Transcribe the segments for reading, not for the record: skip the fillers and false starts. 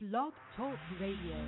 Blog Talk Radio.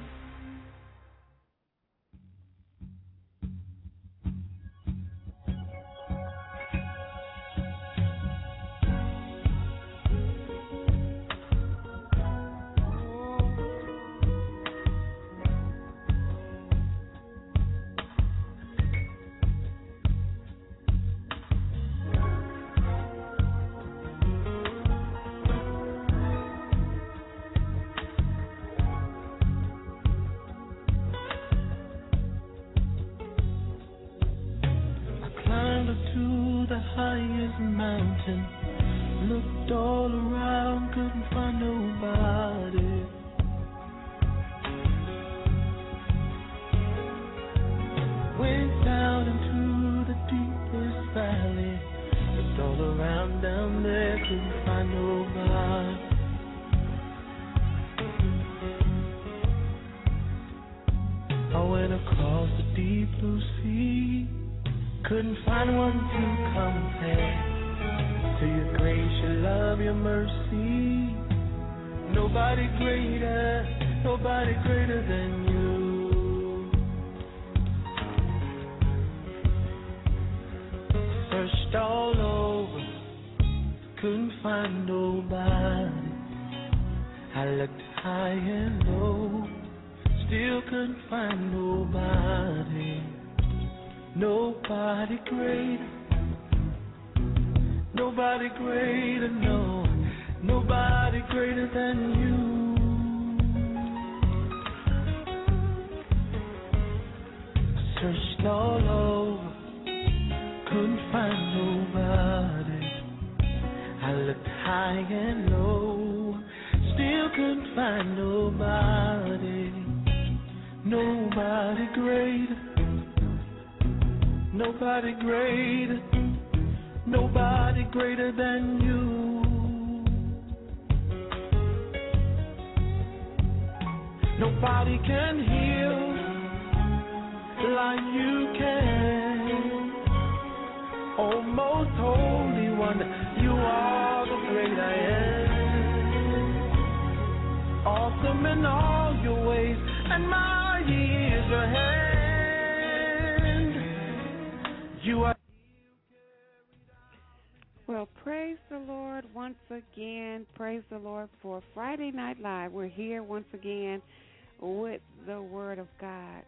Well, praise the Lord once again. Praise the Lord for Friday Night Live. We're here once again with the Word of God.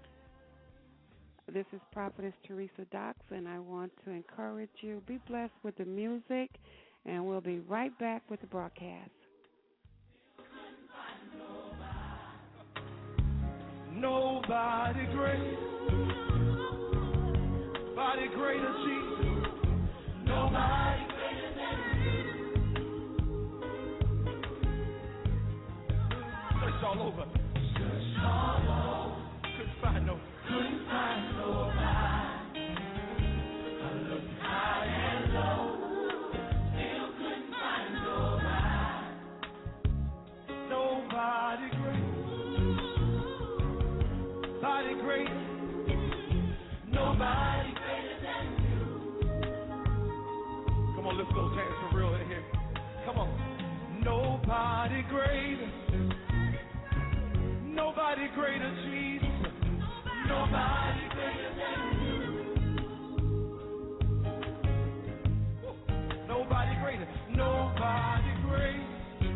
This is Prophetess Teresa Docks, and I want to encourage you, be blessed with the music, and we'll be right back with the broadcast. Nobody great, nobody greater, Jesus. Nobody greater than you. Search all over. Search all over. Couldn't find nobody. I looked high and low. Still couldn't find nobody. Nobody great. Nobody great. Nobody greater than you. Come on, lift those hands for real in here. Come on. Nobody greater. Nobody greater, Jesus. Nobody greater than you. Nobody greater. Nobody greater.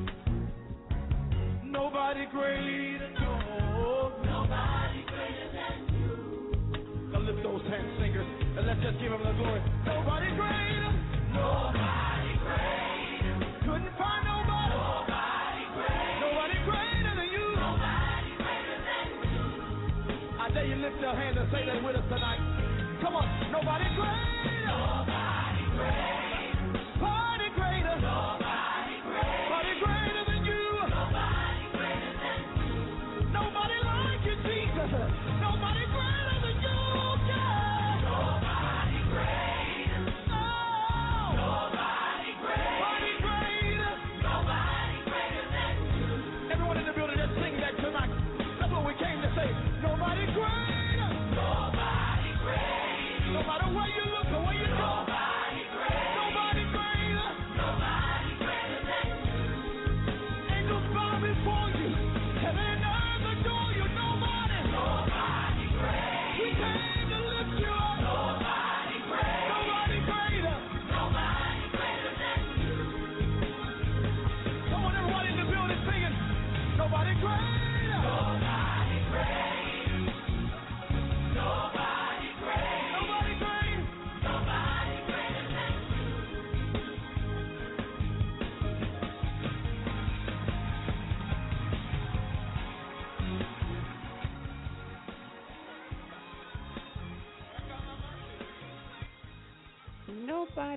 Nobody greater. No. Nobody greater than you. Now lift those hands, singers, and let's just give him the glory. Nobody greater. Nobody greater. Couldn't find nobody. Nobody greater. Nobody greater than you. Nobody greater than you. I dare you lift your hand and say that with us tonight. Come on. Nobody greater. Nobody greater. Nobody greater. Nobody greater. Nobody greater than you. Nobody greater than you. Nobody like you, Jesus. Nobody greater than you, God. Nobody greater. Nobody greater. Nobody greater than you. Everyone in the building, just sing that tonight. That's what we came to say. Nobody greater. Nobody greater. No matter where you look or where you go. Nobody greater.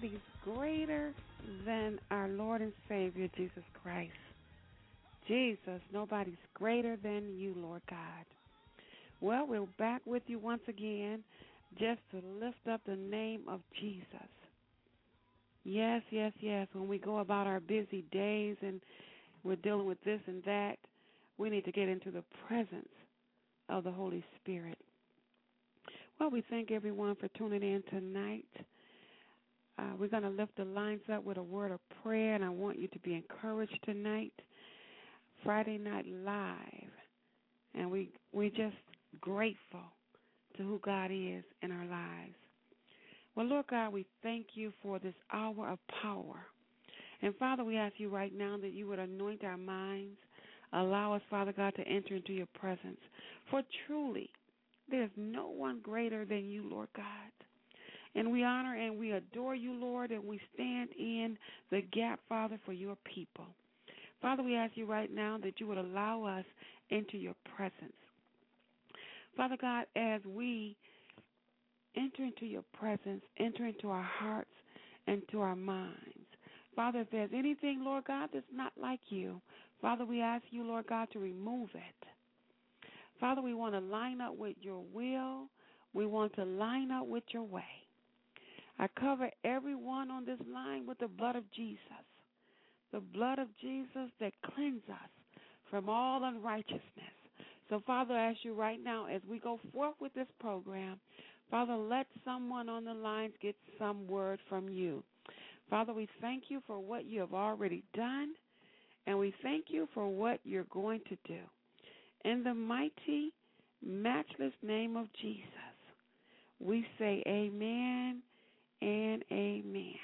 nobody's greater than our Lord and Savior, Jesus Christ. Jesus, nobody's greater than you, Lord God. Well, we're back with you once again just to lift up the name of Jesus. Yes, yes, yes. When we go about our busy days and we're dealing with this and that, we need to get into the presence of the Holy Spirit. Well, we thank everyone for tuning in tonight. We're going to lift the lines up with a word of prayer, and I want you to be encouraged tonight. Friday Night Live, and we're just grateful to who God is in our lives. Well, Lord God, we thank you for this hour of power. And, Father, we ask you right now that you would anoint our minds, allow us, Father God, to enter into your presence. For truly, there's no one greater than you, Lord God. And we honor and we adore you, Lord, and we stand in the gap, Father, for your people. Father, we ask you right now that you would allow us into your presence. Father God, as we enter into your presence, enter into our hearts and to our minds. Father, if there's anything, Lord God, that's not like you, Father, we ask you, Lord God, to remove it. Father, we want to line up with your will. We want to line up with your way. I cover everyone on this line with the blood of Jesus, the blood of Jesus that cleanses us from all unrighteousness. So, Father, I ask you right now, as we go forth with this program, Father, let someone on the lines get some word from you. Father, we thank you for what you have already done, and we thank you for what you're going to do. In the mighty, matchless name of Jesus, we say amen and amen.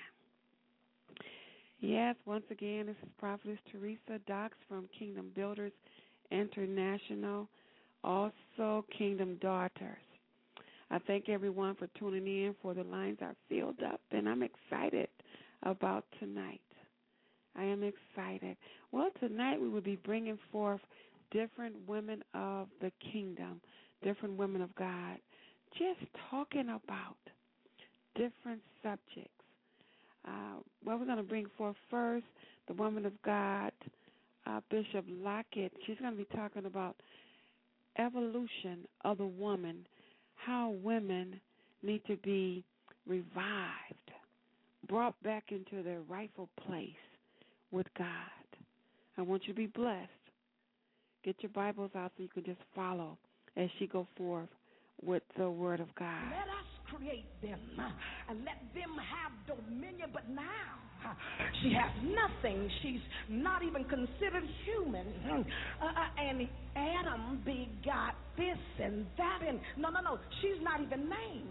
Yes, once again, this is Prophetess Teresa Docks from Kingdom Builders International, also Kingdom Daughters. I thank everyone for tuning in, for the lines are filled up, and I'm excited about tonight. I am excited. Well, tonight we will be bringing forth different women of the kingdom, different women of God, just talking about different subjects. We're going to bring forth first the woman of God, Bishop Lockett. She's going to be talking about evolution of the woman, how women need to be revived, brought back into their rightful place with God. I want you to be blessed. Get your Bibles out so you can just follow as she go forth with the Word of God. Let us create them and let them have dominion, but now she has nothing. She's not even considered human. And Adam begot this and that, and no, she's not even named.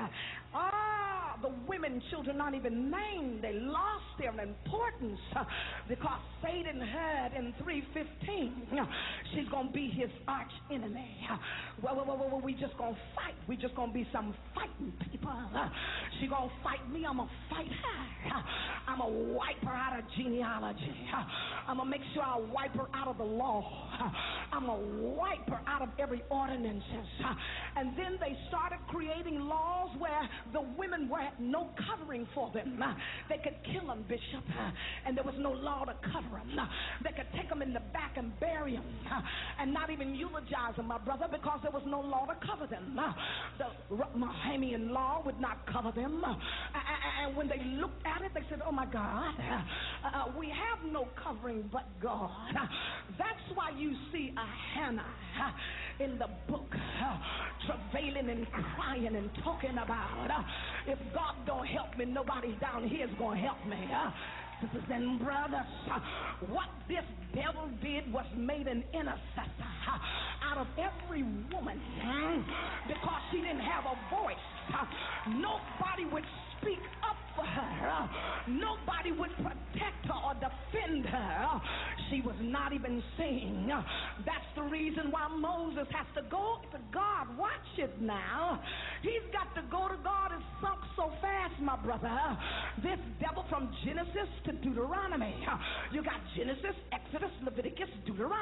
The women children not even named. They lost their importance because Satan heard in 3:15 she's going to be his arch enemy. Well, we just going to fight. We just going to be some fighting people. She going to fight me. I'm going to fight her. I'm going to wipe her out of genealogy. I'm going to make sure I wipe her out of the law. I'm going to wipe her out of every ordinance. And then they started creating laws where the women had no covering for them. They could kill them, Bishop, and there was no law to cover them. They could take them in the back and bury them and not even eulogize them, my brother, because there was no law to cover them. The Mahamian law would not cover them. And when they looked at it, they said, oh, my God, we have no covering but God. That's why you see a Hannah in the book travailing and crying and talking about if God don't help me, nobody down here is going to help me. Sisters and brothers, what this devil did was made an intercessor out of every woman because she didn't have a voice. Nobody would speak up for her. Nobody would protect her or defend her. She was not even singing. That's the reason why Moses has to go to God. Watch it now. He's got to go to God. It's sunk so fast, my brother. This devil from Genesis to Deuteronomy. You got Genesis, Exodus, Leviticus, Deuteronomy.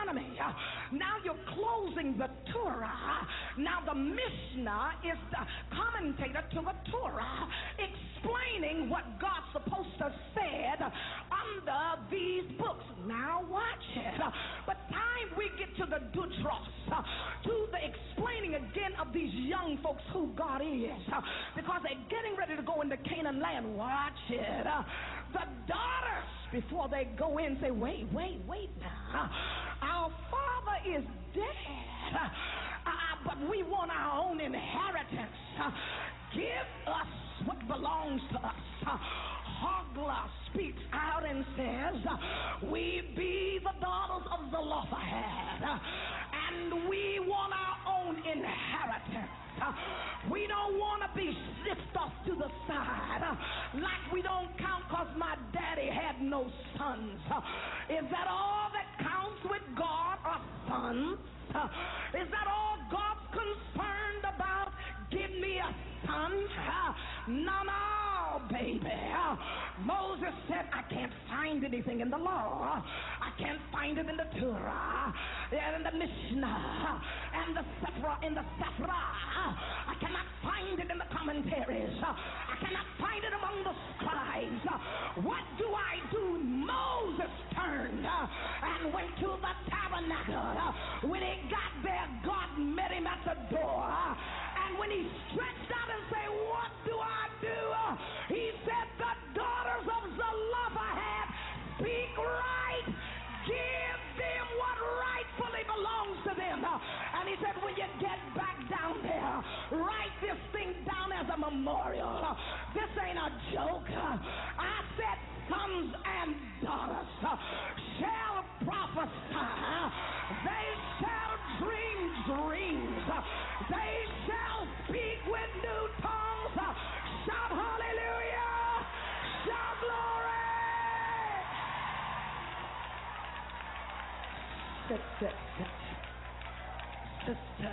Now you're closing the Torah. Now the Mishnah is the commentator to the Torah, explaining what God's supposed to have said under these books. Now watch it. But time we get to the Dutros, to the explaining again of these young folks who God is, because they're getting ready to go into Canaan land. Watch it. The daughters, before they go in, say, wait now. Our father is dead, but we want our own inheritance. Give us what belongs to us. Hogla speaks out and says, we be the daughters of the Zelophehad, and we want our own inheritance. We don't want to be sniffed off to the side like we don't count because my daddy had no sons. Is that all that counts with God, are sons? Is that all God's concerned about? Give me a son? No, baby. Moses said, I can't find anything in the law. I can't find it in the Torah, and in the Mishnah, and the Sephra. I cannot find it in the commentaries. I cannot find it among the scribes. What do? Moses turned and went to the tabernacle. When he got there, God met him at the door. And when he stretched out and said, what do? He said, the daughters of Zelophehad speak right. Give them what rightfully belongs to them. And he said, when you get back down there, write this thing down as a memorial. This ain't a joke. I said, sons and daughters shall prophesy. They shall dream dreams. They shall speak with new tongues. Shout hallelujah. Shout glory. Sister,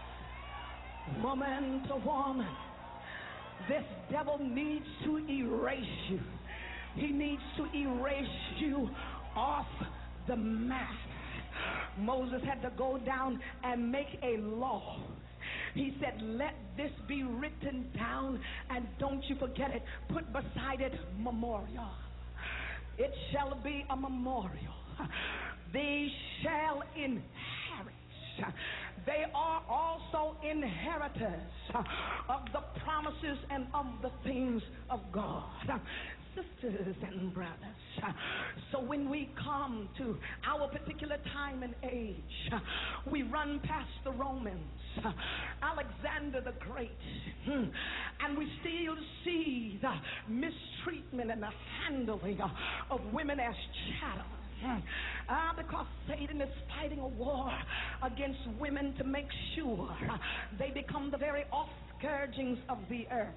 woman to woman, this devil needs to erase you. He needs to erase you off the map. Moses had to go down and make a law. He said, let this be written down, and don't you forget it. Put beside it memorial. It shall be a memorial. They shall inherit. They are also inheritors of the promises and of the things of God. Sisters and brothers, so when we come to our particular time and age, we run past the Romans, Alexander the Great, and we still see the mistreatment and the handling of women as chattel. Because Satan is fighting a war against women to make sure they become the very offscourgings of the earth.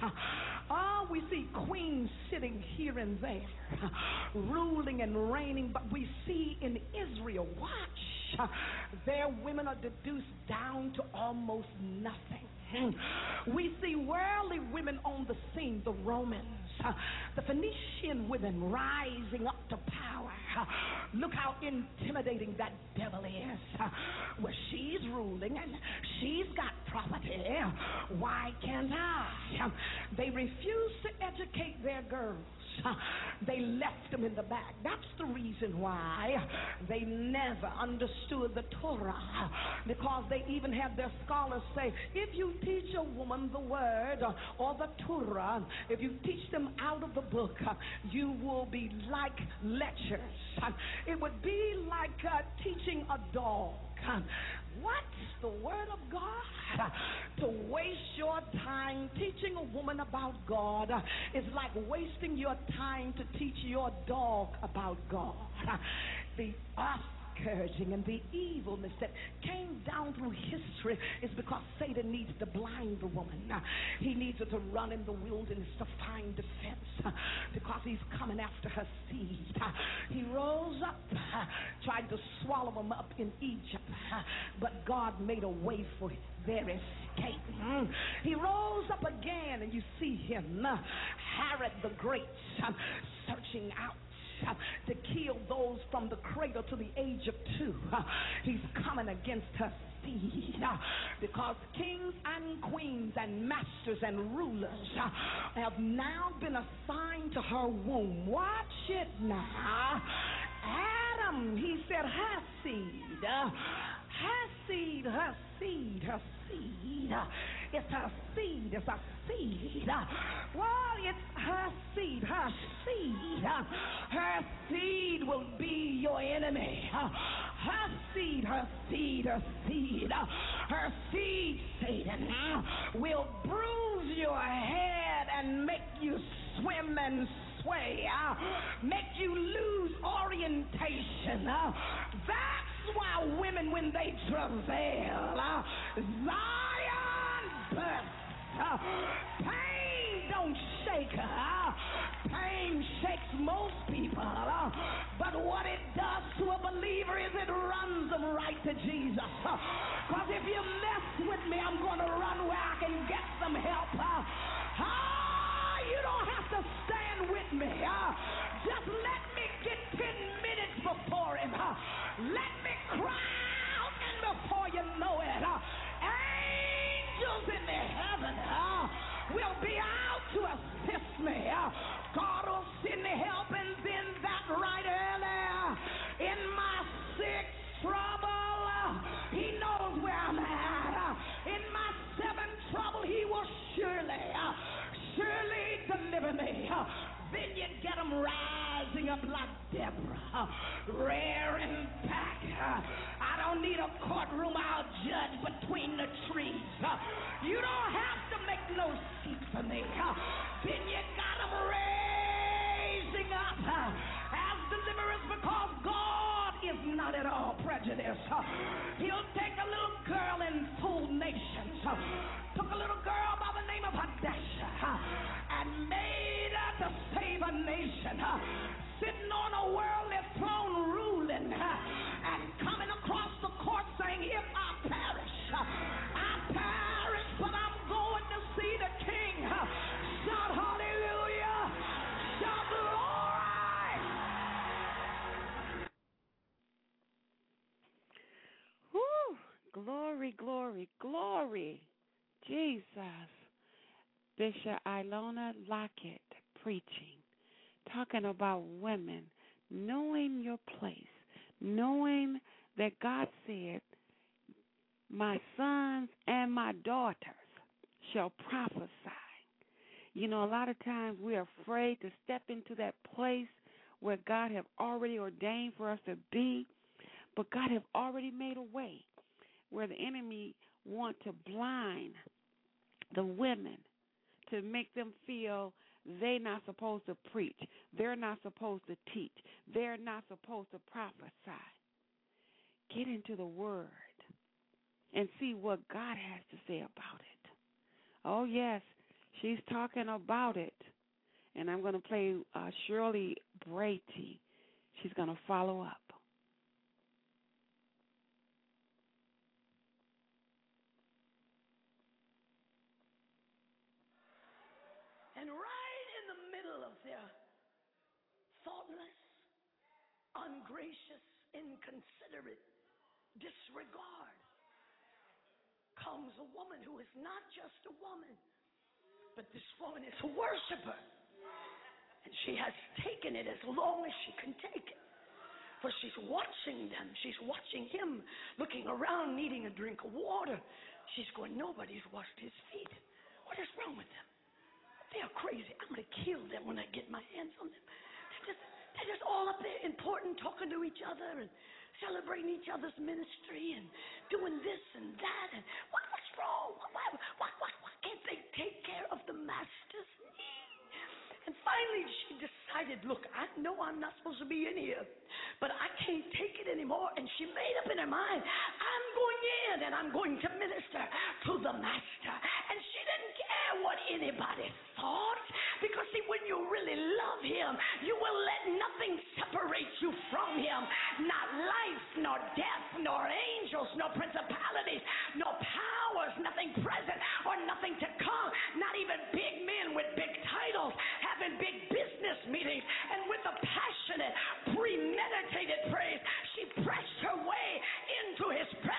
We see queens sitting here and there, ruling and reigning, but we see in Israel, watch, their women are deduced down to almost nothing. We see worldly women on the scene, the Romans, the Phoenician women rising up to power. Look how intimidating that devil is. Where she's ruling and she's got property. Why can't I? They refuse to educate their girls. They left them in the back. That's the reason why they never understood the Torah, because they even had their scholars say, if you teach a woman the word or the Torah, if you teach them out of the book, you will be like lectures. It would be like teaching a dog. What's the word of God? To waste your time teaching a woman about God is like wasting your time to teach your dog about God. The scourging and the evilness that came down through history is because Satan needs to blind the woman. He needs her to run in the wilderness to find defense because he's coming after her seed. He rose up, tried to swallow them up in Egypt, but God made a way for their escape. He rose up again, and you see him, Herod the Great, searching out to kill those from the cradle to the age of 2. He's coming against her seed, because kings and queens and masters and rulers have now been assigned to her womb. Watch it now. Adam, he said, her seed, her seed, her seed, her seed. It's her seed, it's her seed. Well, it's her seed, her seed. Her seed will be your enemy. Her seed, her seed, her seed. Her seed, Satan, will bruise your head and make you swim and sway, make you lose orientation. That's why women, when they travail, Zion bursts. Pain don't shake her. Pain shakes most people. But what it does to a believer is it runs them right to Jesus. Because if you mess with me, I'm going to run where I can get some help. You don't have to stand with me. Just let me get 10 minutes before him. Let me cry out, and before you know it, angels in the heaven will be out to assist me. God will send help, and then that right early in my sick trouble, he knows where I'm at. In my seventh trouble, he will surely deliver me. Then you get them rising up like Deborah, rearing back. I don't need a courtroom, I'll judge between the trees. You don't have to make no seat for me. Then you got them raising up as deliverers, because God is not at all prejudiced. He'll take a little girl and fool nations. Took a little girl by the name of Hadashah and made her to save a nation, sitting on a worldly throne ruling, and coming across the court saying, if I perish, but I'm going to see the King. Shout hallelujah, shout glory. Whew. Glory, glory, glory. Jesus. Bishop Ilona Lockett preaching, talking about women knowing your place, knowing that God said, my sons and my daughters shall prophesy. You know, a lot of times we're afraid to step into that place where God have already ordained for us to be, but God have already made a way where the enemy want to blind the women, to make them feel they're not supposed to preach, they're not supposed to teach, they're not supposed to prophesy. Get into the Word and see what God has to say about it. Oh, yes, she's talking about it. And I'm going to play Shirley Brady. She's going to follow up. And right in the middle of their thoughtless, ungracious, inconsiderate disregard comes a woman who is not just a woman, but this woman is a worshiper. And she has taken it as long as she can take it. For she's watching them. She's watching him, looking around, needing a drink of water. She's going, nobody's washed his feet. What is wrong with them? They are crazy. I'm going to kill them when I get my hands on them. They're just all up there important, talking to each other and celebrating each other's ministry and doing this and that. And what's wrong? Why can't they take care of the master's need? And finally she decided, look, I know I'm not supposed to be in here, but I can't take it anymore. And she made up in her mind, I'm going in and I'm going to minister to the master. And she didn't care what anybody thought, because see, when you really love him, you will let nothing separate you from him. Not life, nor death, nor angels, nor principalities, nor powers, nothing present or nothing to come. Not even big men with big titles having big business meetings. And with a passionate, premeditated praise, she pressed her way into his presence.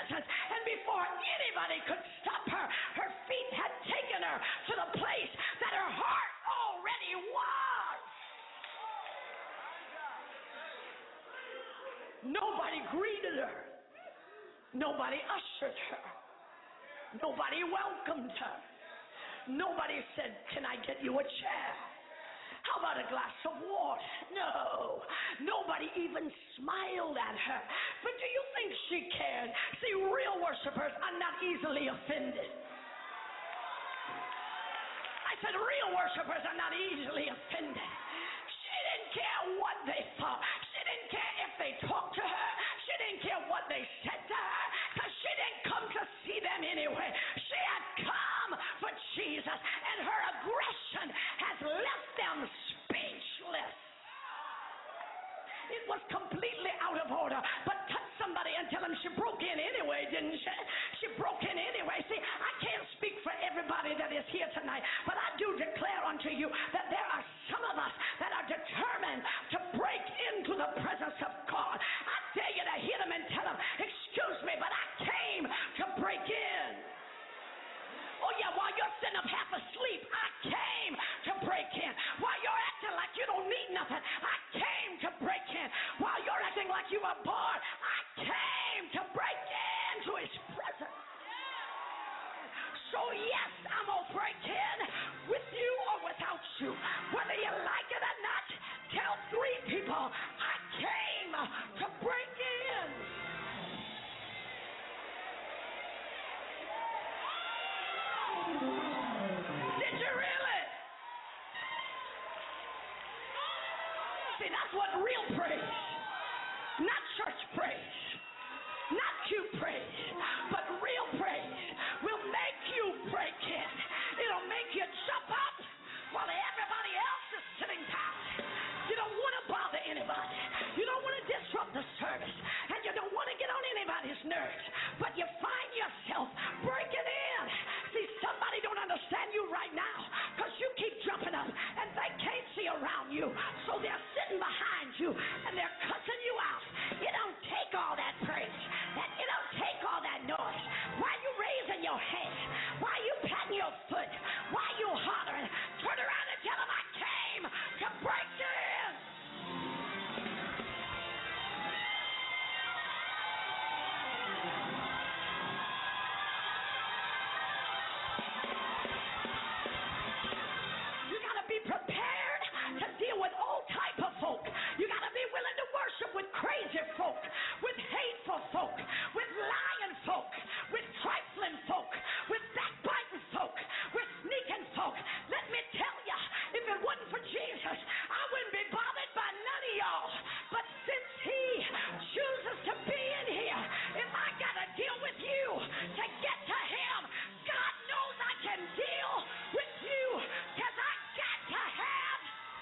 Nobody ushered her. Nobody welcomed her. Nobody said, "Can I get you a chair? How about a glass of water?" No. Nobody even smiled at her. But do you think she cared? See, real worshipers are not easily offended. I said real worshipers are not easily offended. She didn't care what they thought. She didn't care if they talked to her. She didn't care what they said to her, because she didn't come to see them anyway. She had come for Jesus, and her aggression has left them speechless. It was completely out of order. But touch somebody and tell them she broke in anyway, didn't she? She broke in anyway. See, I can't speak for everybody that is here tonight, but I do declare unto you that there are some of us that are determined to break into the presence of God. I dare you to hit them and tell them, "Excuse me, but I came to break in." Oh yeah, while you're sitting up half asleep, I came to break in. While you're acting like you don't need nothing, I came to break in. While you're acting like you are bored, I came to break into his presence. So yes, I'm going to break in with you or without you. Whether you like it or not, tell 3 people, I came to break in. Did you really? See, that's what real praise, not church praise, not cute praise, but real praise will make you break in. It'll make you jump up while everybody else is sitting down. You don't want to bother anybody. You don't want to disrupt the service, and you don't want to get on anybody's nerves, but you find yourself breaking in. See, somebody don't understand you right now because you keep jumping up and they can't see around you, so they're sitting behind you and they're cussing you out. It don't take all that praise. It don't take all that noise. Why you raising your hand? Why you patting your foot? Why you hollering? Turn around and tell them I came to break you in. Prepared to deal with all type of folk. You got to be willing to worship with crazy folk, with hateful folk, with lying folk, with trifling folk, with backbiting folk, with sneaking folk. Let me tell you, if it wasn't for Jesus, I wouldn't be bothered by none of y'all. But since he chooses to be in here, if I got to deal with you to get to him, God knows I can deal with you, because I got to have.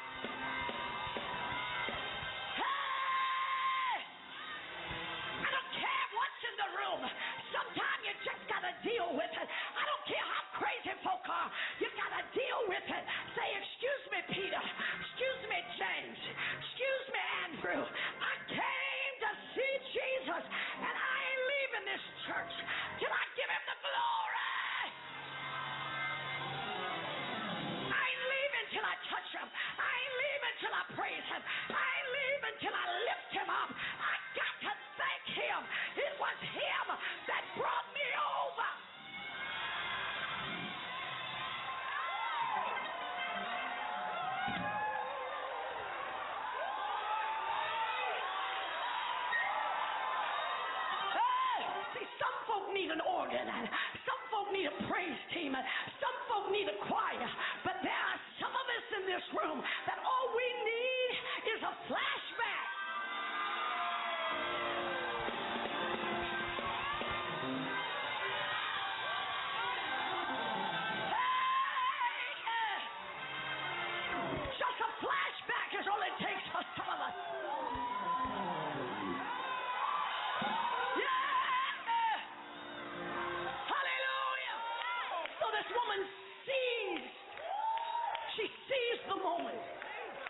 Hey! I don't care what's in the room. Sometimes you just got to deal with it. I don't care how crazy folk are. You got to deal with it. Say, "Excuse me, Peter. Excuse me, James. Excuse me, Andrew. I came to see Jesus, and I ain't leaving this church till I give him the glory. I ain't leaving till I touch him. I ain't leaving till I praise him. I ain't leaving till I lift him up. I got to thank him. It was him that brought me over." See, some folk need an organ, and some folk need a praise team, and some folk need a choir, but there are some of us in this room that all we need is a flashback. Just a flashback is all it takes for some of us. This woman sees. She sees the moment.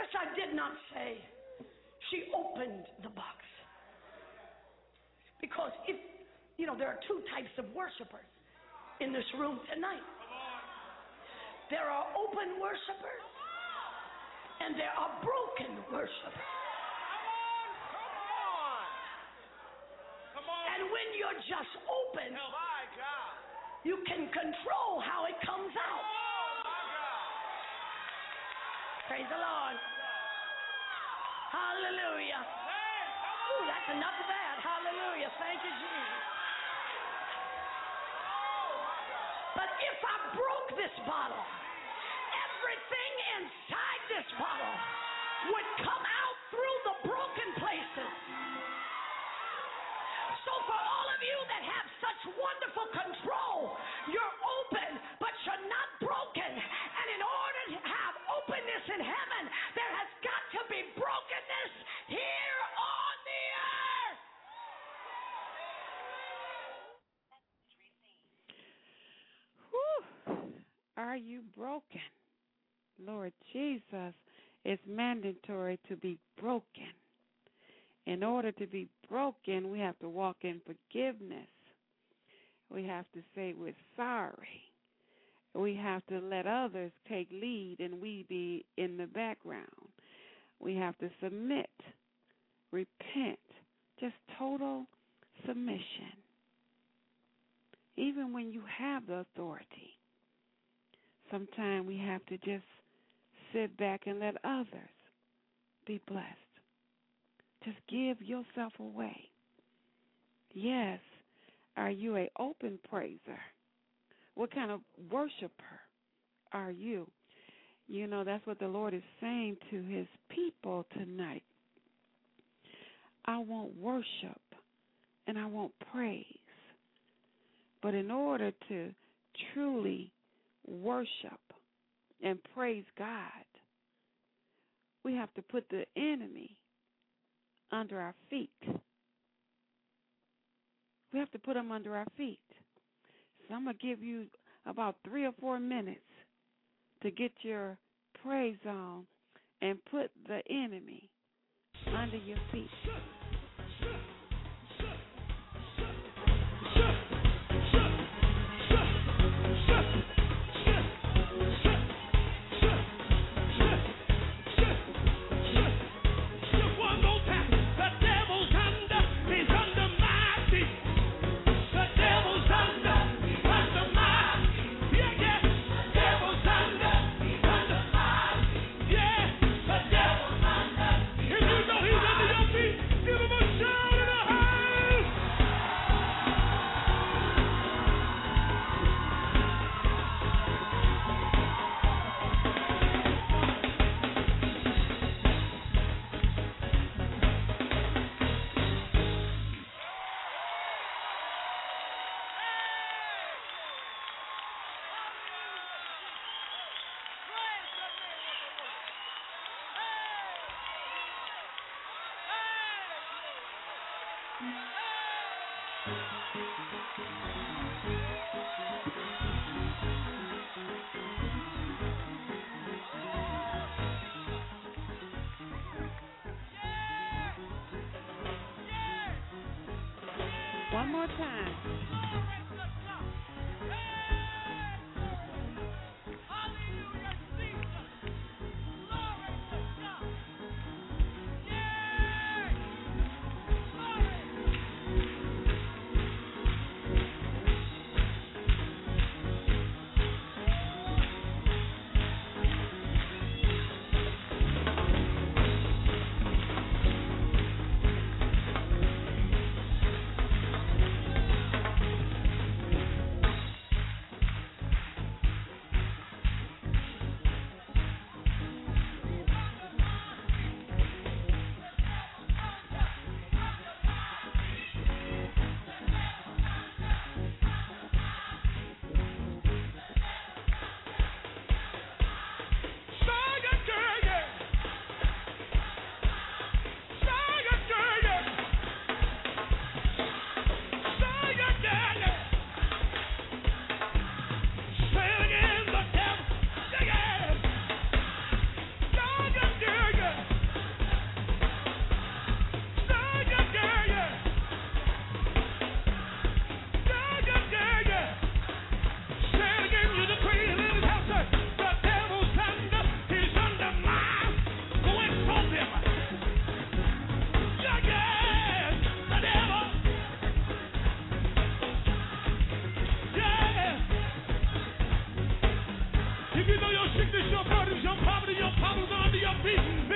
Notice I did not say she opened the box. Because there are two types of worshipers in this room tonight. There are open worshipers and there are broken worshipers. And when you're just open, you can control how it comes out. Praise the Lord. Hallelujah. Ooh, that's enough of that. Hallelujah. Thank you, Jesus. But if I broke this bottle, everything inside this bottle would come out through the broken places. So for all of you that have such wonderful control, you're open, but you're not broken. And in order to have openness in heaven, there has got to be brokenness here on the earth. Whew. Are you broken? Lord Jesus, it's mandatory to be broken. In order to be broken, we have to walk in forgiveness. We have to say we're sorry. We have to let others take lead and we be in the background. We have to submit, repent, just total submission. Even when you have the authority, sometimes we have to just sit back and let others be blessed. Just give yourself away. Yes. Are you an open praiser? What kind of worshiper are you? That's what the Lord is saying to his people tonight. I want worship and I want praise. But in order to truly worship and praise God, we have to put the enemy under our feet. We have to put them under our feet. So I'm going to give you about 3 or 4 minutes to get your praise on and put the enemy under your feet. One more time.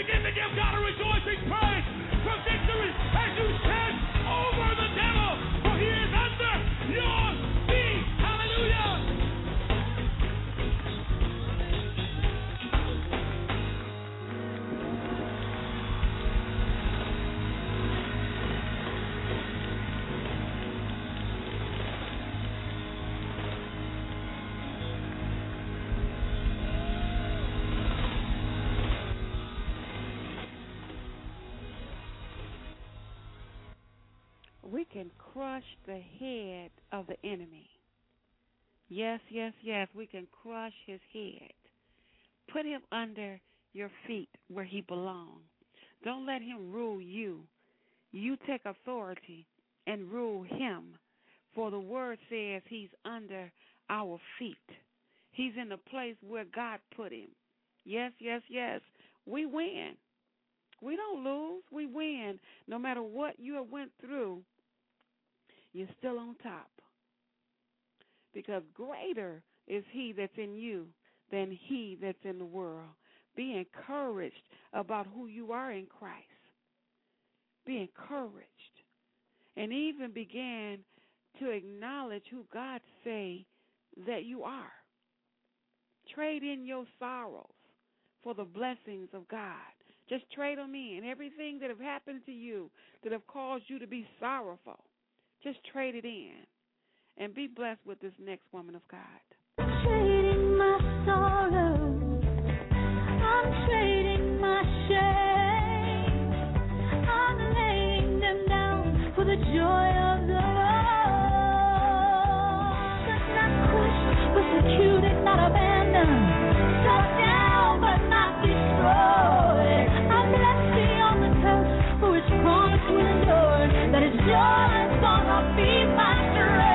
Begin to give God a rejoicing praise for victory as you stand over the devil, for he is under your feet. Hallelujah. We can crush the head of the enemy. Yes, yes, yes, we can crush his head. Put him under your feet where he belongs. Don't let him rule you. You take authority and rule him, for the word says he's under our feet. He's in the place where God put him. Yes, yes, yes, we win. We don't lose, we win. No matter what you have went through, you're still on top. Because greater is he that's in you than he that's in the world. Be encouraged about who you are in Christ. Be encouraged. And even begin to acknowledge who God say that you are. Trade in your sorrows for the blessings of God. Just trade them in. Everything that have happened to you that have caused you to be sorrowful, just trade it in and be blessed with this next woman of God. Trading my sorrows, I'm trading my shame, I'm laying them down for the joy of the Lord. Not crushed, persecuted, not abandoned, struck down but not destroyed. I'm blessed beyond the curse, for His promise will endure, that His joy is gonna be my strength.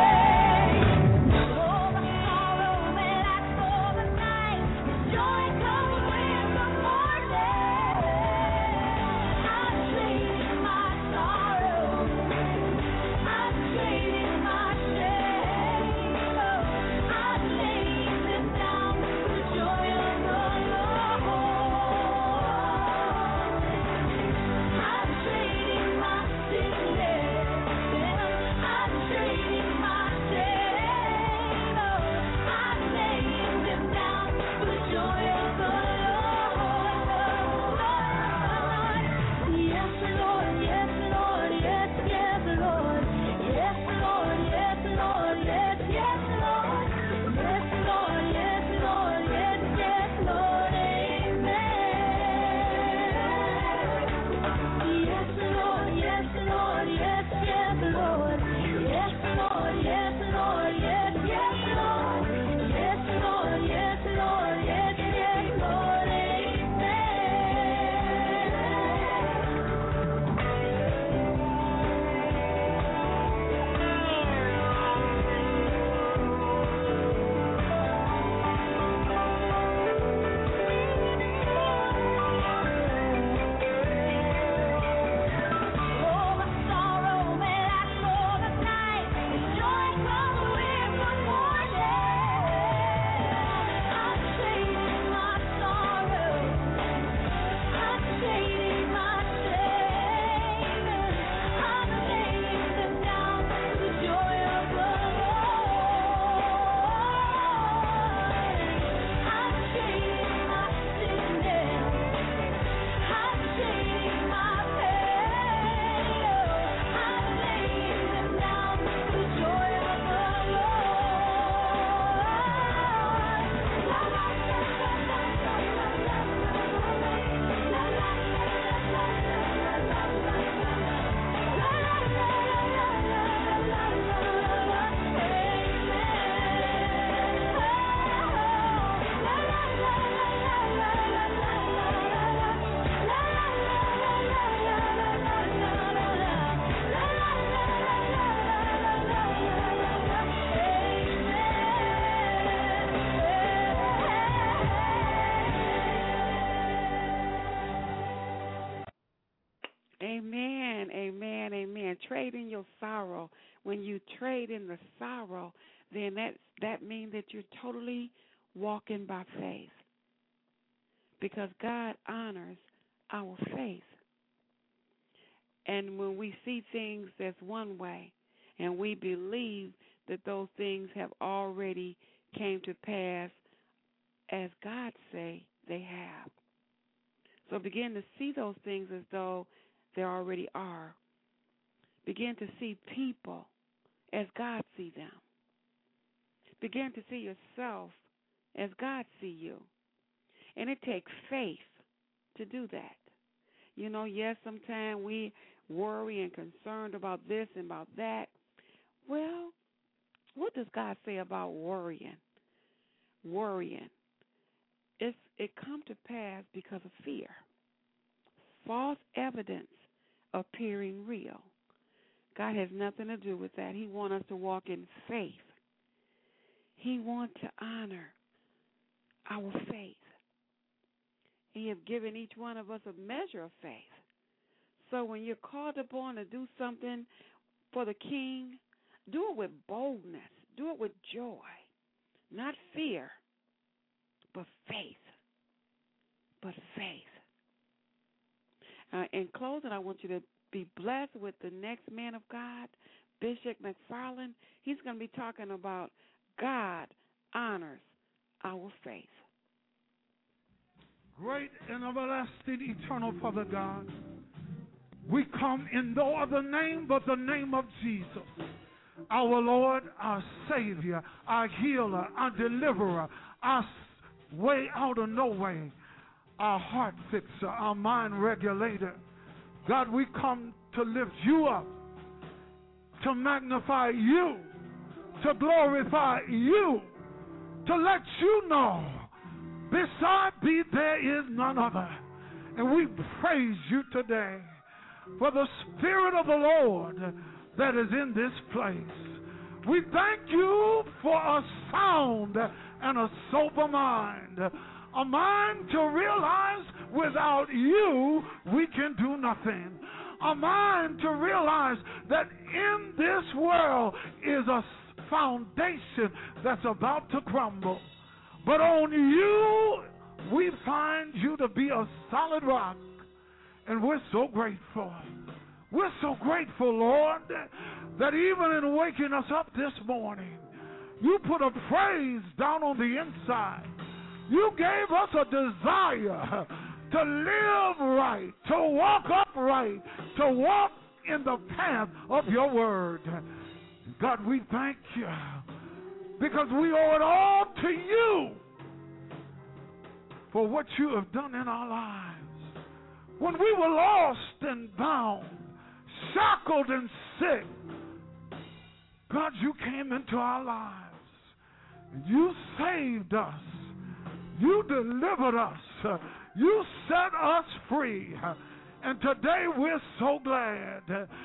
Amen, amen, amen. Trade in your sorrow. When you trade in the sorrow, then that means that you're totally walking by faith. Because God honors our faith. And when we see things as one way and we believe that those things have already came to pass as God say they have. So begin to see those things as though they already are. Begin to see people as God see them. Begin to see yourself as God see you. And it takes faith to do that. You know, yes, sometimes we worry and concerned about this and about that. Well, what does God say about worrying? Worrying. It come to pass because of fear. False evidence appearing real. God has nothing to do with that. He wants us to walk in faith. He wants to honor our faith. He has given each one of us a measure of faith. So when you're called upon to do something for the King, do it with boldness. Do it with joy. Not fear, but faith. But faith. In closing, I want you to be blessed with the next man of God, Bishop McFarland. He's going to be talking about God honors our faith. Great and everlasting eternal Father God, we come in no other name but the name of Jesus, our Lord, our Savior, our healer, our deliverer, our way out of no way, our heart fixer, our mind regulator. God, we come to lift you up, to magnify you, to glorify you, to let you know beside thee there is none other. And we praise you today for the Spirit of the Lord that is in this place. We thank you for a sound and a sober mind, a mind to realize without you we can do nothing, a mind to realize that in this world is a foundation that's about to crumble, but on you we find you to be a solid rock, and we're so grateful. We're so grateful, Lord, that even in waking us up this morning, you put a praise down on the inside. You gave us a desire to live right, to walk upright, to walk in the path of your word. God, we thank you because we owe it all to you for what you have done in our lives. When we were lost and bound, shackled and sick, God, you came into our lives. You saved us. You delivered us. You set us free. And today we're so glad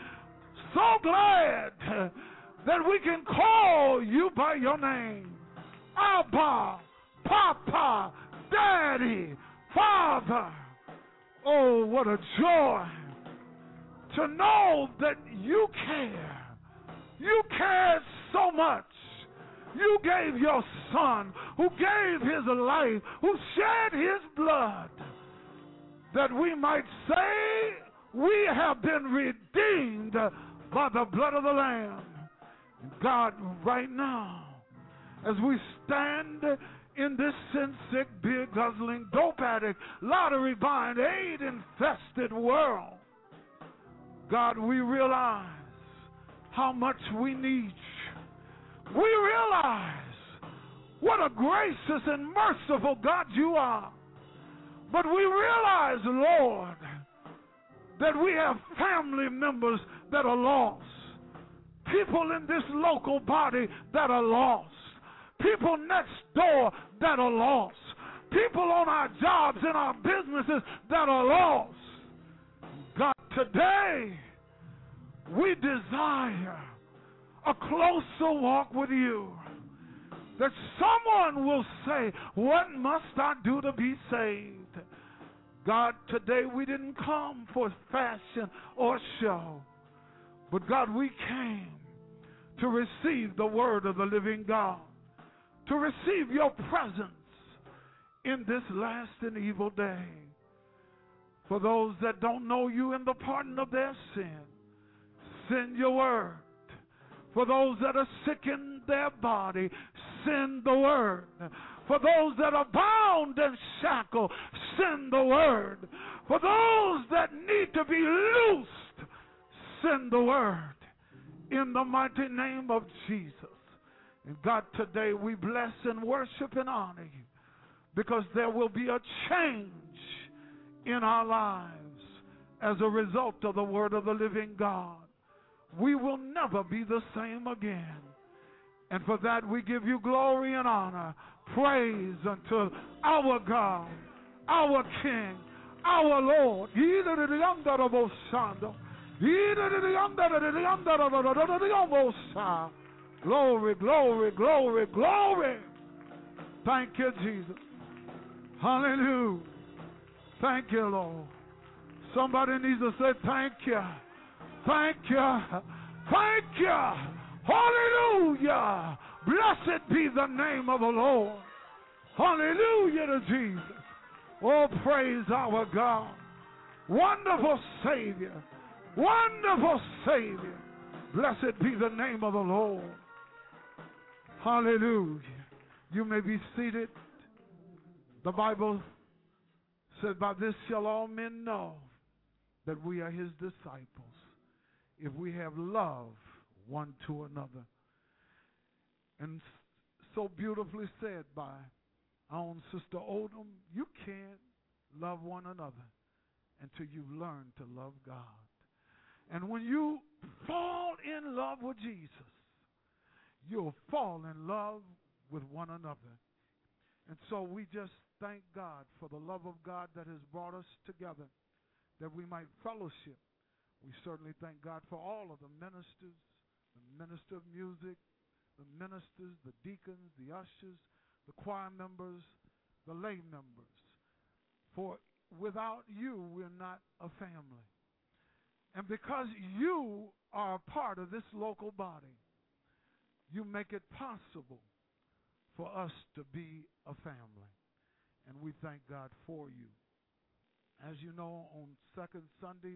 that we can call you by your name. Abba, Papa, Daddy, Father. Oh, what a joy to know that you care. You cared so much. You gave your son, who gave his life, who shed his blood, that we might say we have been redeemed by the blood of the Lamb. God, right now, as we stand in this sin-sick, beer-guzzling, dope addict, lottery-buying, AIDS-infested world, God, we realize how much we need you. We realize what a gracious and merciful God you are. But we realize, Lord, that we have family members that are lost. People in this local body that are lost. People next door that are lost. People on our jobs and our businesses that are lost. God, today we desire a closer walk with you. That someone will say, what must I do to be saved? God, today we didn't come for fashion or show. But God, we came to receive the word of the living God. To receive your presence in this last and evil day. For those that don't know you in the pardon of their sin, send your word. For those that are sick in their body, send the word. For those that are bound and shackled, send the word. For those that need to be loosed, send the word. In the mighty name of Jesus. And God, today we bless and worship and honor you, because there will be a change in our lives as a result of the word of the living God. We will never be the same again. And for that we give you glory and honor. Praise unto our God, our King, our Lord. Glory, glory, glory, glory. Thank you, Jesus. Hallelujah. Thank you, Lord. Somebody needs to say thank you. Thank you. Thank you. Hallelujah. Blessed be the name of the Lord. Hallelujah to Jesus. Oh, praise our God. Wonderful Savior. Wonderful Savior. Blessed be the name of the Lord. Hallelujah. You may be seated. The Bible said, by this shall all men know that we are his disciples, if we have love one to another. And so beautifully said by our own Sister Odom, you can't love one another until you've learned to love God. And when you fall in love with Jesus, you'll fall in love with one another. And so we just thank God for the love of God that has brought us together, that we might fellowship. We certainly thank God for all of the ministers, the minister of music, the ministers, the deacons, the ushers, the choir members, the lay members. For without you, we're not a family. And because you are a part of this local body, you make it possible for us to be a family. And we thank God for you. As you know, on second Sunday,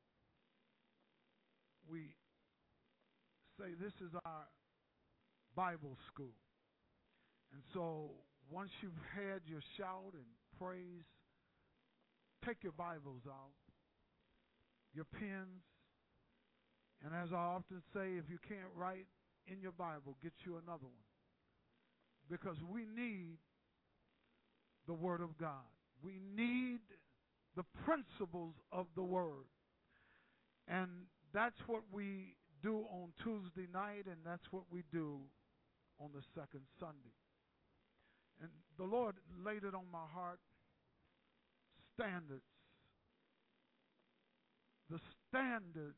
we say this is our Bible school. And so once you've had your shout and praise, take your Bibles out, your pens, and as I often say, if you can't write in your Bible, get you another one. Because we need the Word of God. We need the principles of the Word. And that's what we do on Tuesday night, and that's what we do on the second Sunday. And the Lord laid it on my heart, standards. The standards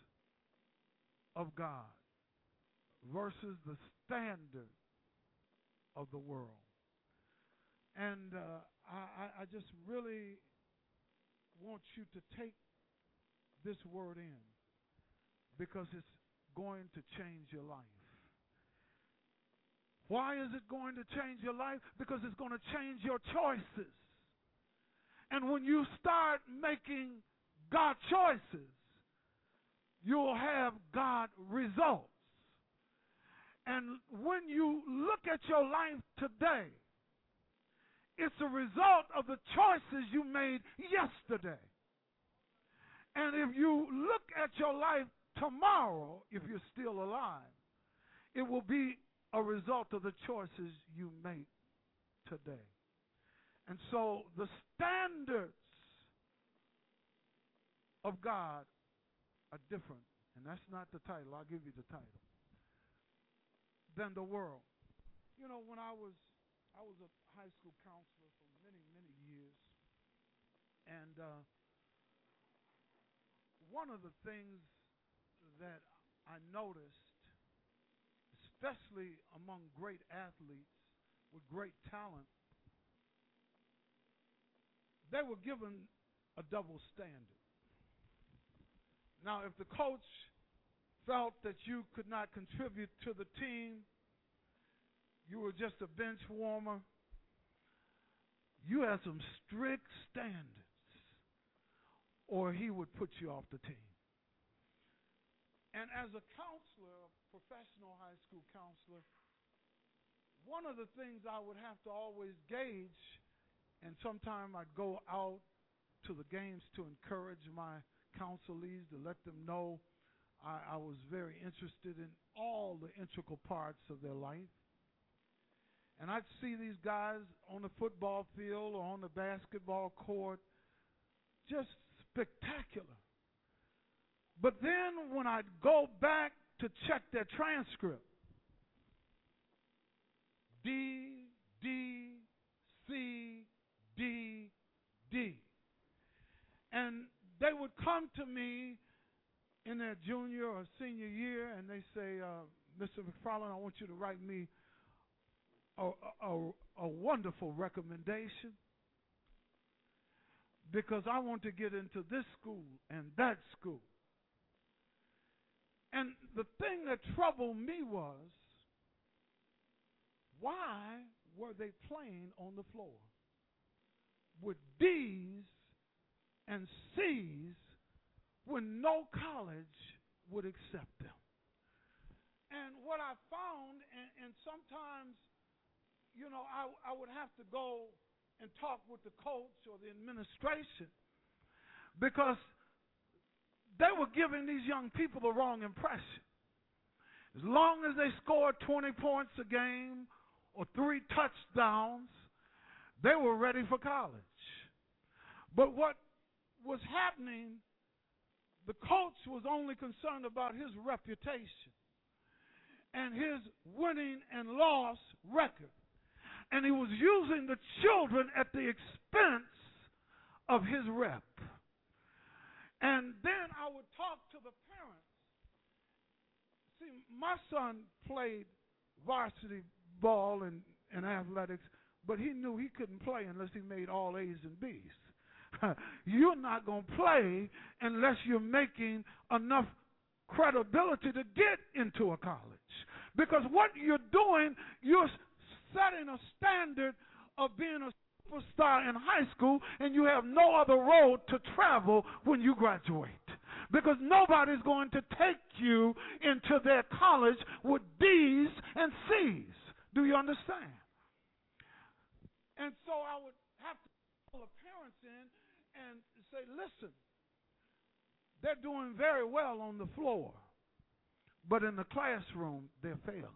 of God versus the standard of the world. And I just really want you to take this word in, because it's going to change your life. Why is it going to change your life? Because it's going to change your choices. And when you start making God choices, you'll have God results. And when you look at your life today, it's a result of the choices you made yesterday. And if you look at your life tomorrow, if you're still alive, it will be a result of the choices you make today. And so the standards of God are different. And that's not the title. I'll give you the title. Than the world. You know, when I was a high school counselor for many, many years. And one of the things that I noticed, especially among great athletes with great talent, they were given a double standard. Now, if the coach felt that you could not contribute to the team, you were just a bench warmer, you had some strict standards or he would put you off the team. And as a counselor, a professional high school counselor, one of the things I would have to always gauge, and sometimes I'd go out to the games to encourage my counselees, to let them know I was very interested in all the integral parts of their life. And I'd see these guys on the football field or on the basketball court, just spectacular. But then when I'd go back to check their transcript, D, D, C, D, D. And they would come to me in their junior or senior year, and they say, Mr. McFarland, I want you to write me a wonderful recommendation, because I want to get into this school and that school. And the thing that troubled me was, why were they playing on the floor with D's and C's when no college would accept them? And what I found, and sometimes, you know, I would have to go and talk with the coach or the administration, because they were giving these young people the wrong impression. As long as they scored 20 points a game or 3 touchdowns, they were ready for college. But what was happening, the coach was only concerned about his reputation and his winning and loss record. And he was using the children at the expense of his rep. And then I would talk to the parents. See, my son played varsity ball and athletics, but he knew he couldn't play unless he made all A's and B's. You're not going to play unless you're making enough credibility to get into a college. Because what you're doing, you're setting a standard of being a superstar in high school, and you have no other road to travel when you graduate. Because nobody's going to take you into their college with D's and C's. Do you understand? And so I would have to call the parents in and say, listen, they're doing very well on the floor, but in the classroom, they're failing.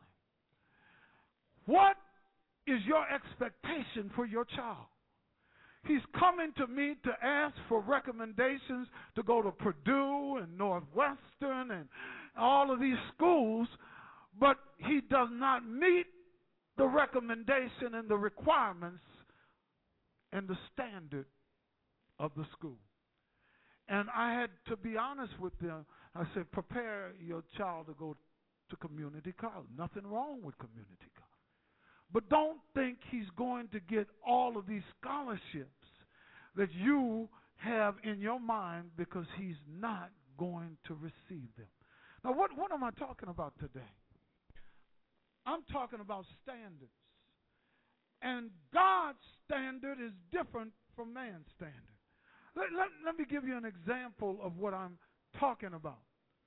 What is your expectation for your child? He's coming to me to ask for recommendations to go to Purdue and Northwestern and all of these schools, but he does not meet the recommendation and the requirements and the standard of the school. And I had to be honest with them. I said, prepare your child to go to community college. Nothing wrong with community college. But don't think he's going to get all of these scholarships that you have in your mind, because he's not going to receive them. Now, what am I talking about today? I'm talking about standards. And God's standard is different from man's standard. Let me give you an example of what I'm talking about.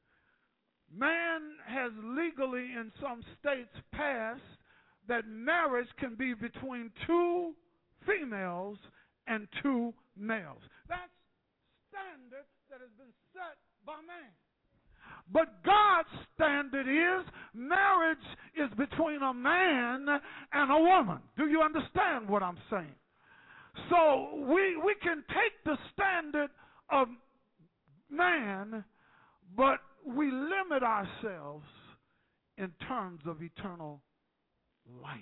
Man has legally in some states passed that marriage can be between 2 females and 2 males. That's standard that has been set by man. But God's standard is marriage is between a man and a woman. Do you understand what I'm saying? So we can take the standard of man, but we limit ourselves in terms of eternal life,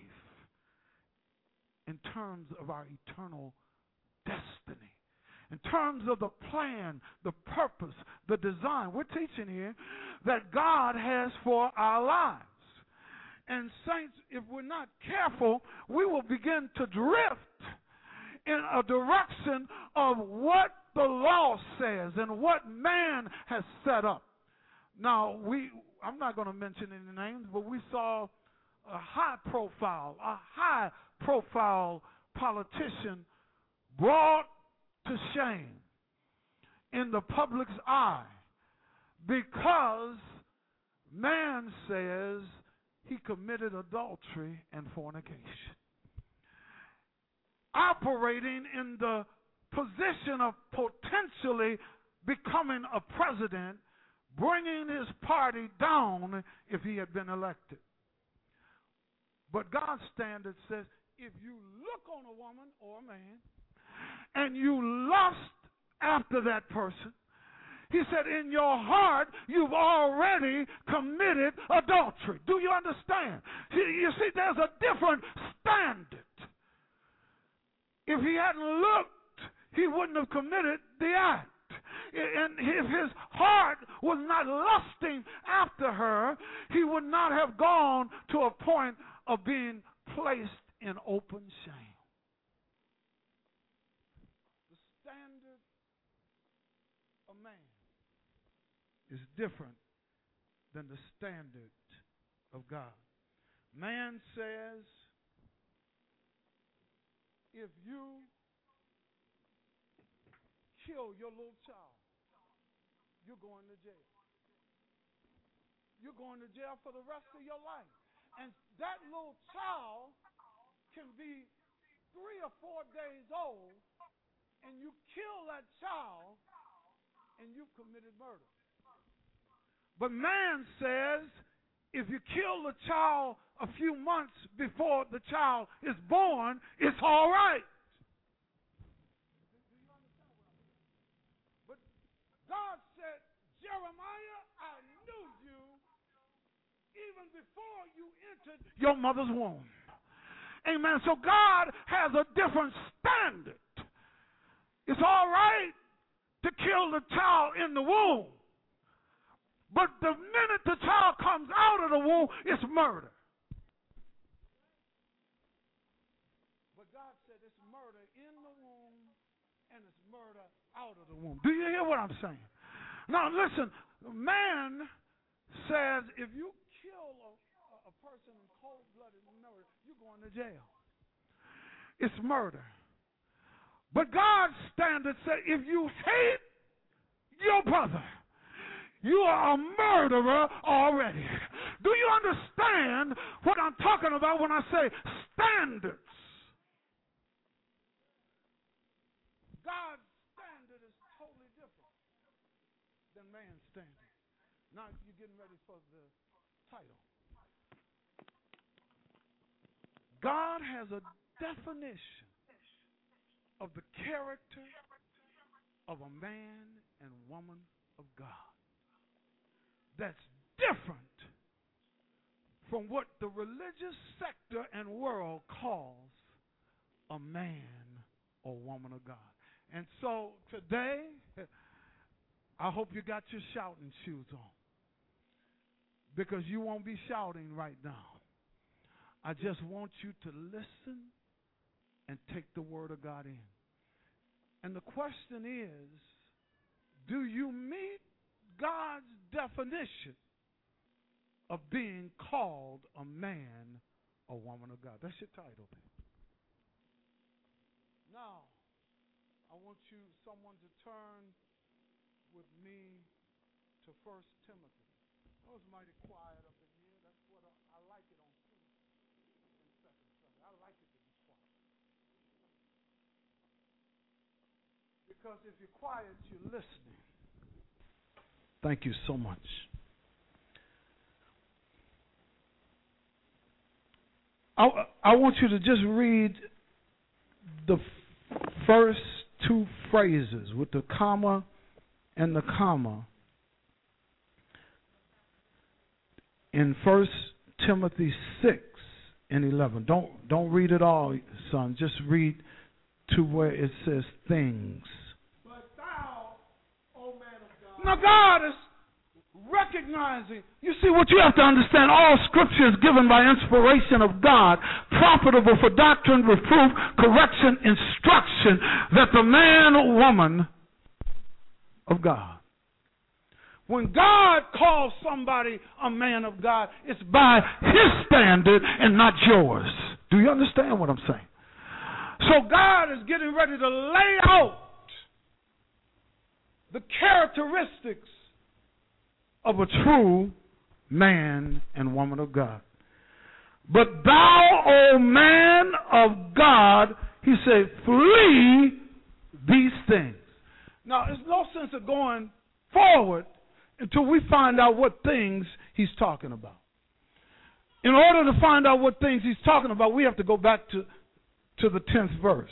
in terms of our eternal destiny, in terms of the plan, the purpose, the design. We're teaching here that God has for our lives. And saints, if we're not careful, we will begin to drift in a direction of what the law says and what man has set up. Now, I'm not going to mention any names, but we saw a high profile politician brought to shame in the public's eye because man says he committed adultery and fornication. Operating in the position of potentially becoming a president, bringing his party down if he had been elected. But God's standard says, if you look on a woman or a man and you lust after that person, he said, in your heart, you've already committed adultery. Do you understand? You see, there's a different standard. If he hadn't looked, he wouldn't have committed the act. And if his heart was not lusting after her, he would not have gone to a point of being placed in open shame. The standard of man is different than the standard of God. Man says, if you kill your little child, you're going to jail. You're going to jail for the rest of your life. And that little child can be 3 or 4 days old, and you kill that child, and you've committed murder. But man says, if you kill the child a few months before the child is born, it's all right. But God said, Jeremiah, I knew you even before you entered your mother's womb. Amen. So God has a different standard. It's all right to kill the child in the womb. But the minute the child comes out of the womb, it's murder. But God said it's murder in the womb and it's murder out of the womb. Do you hear what I'm saying? Now listen, man says if you kill a person in cold-blooded murder, you're going to jail. It's murder. But God's standard said if you hate your brother, you are a murderer already. Do you understand what I'm talking about when I say standards? God's standard is totally different than man's standard. Now you're getting ready for the title. God has a definition of the character of a man and woman of God that's different from what the religious sector and world calls a man or woman of God. And so today, I hope you got your shouting shoes on, because you won't be shouting right now. I just want you to listen and take the word of God in. And the question is, do you meet God's definition of being called a man or woman of God? That's your title. Now, I want someone to turn with me to 1 Timothy. It was mighty quiet up in here. That's what I like it on Tuesday and Second Sunday. I like it to be quiet. Because if you're quiet, you're listening. Thank you so much. I want you to just read the first 2 phrases with the comma and the comma in 1 Timothy 6 and 11. Don't read it all, son. Just read to where it says things. But thou, O man of God. Now God is recognizing. You see, what you have to understand, all Scripture is given by inspiration of God, profitable for doctrine, reproof, correction, instruction, that the man or woman of God. When God calls somebody a man of God, it's by His standard and not yours. Do you understand what I'm saying? So God is getting ready to lay out the characteristics of a true man and woman of God. But thou, O man of God, he said, flee these things. Now, there's no sense of going forward until we find out what things he's talking about. In order to find out what things he's talking about, we have to go back to the 10th verse.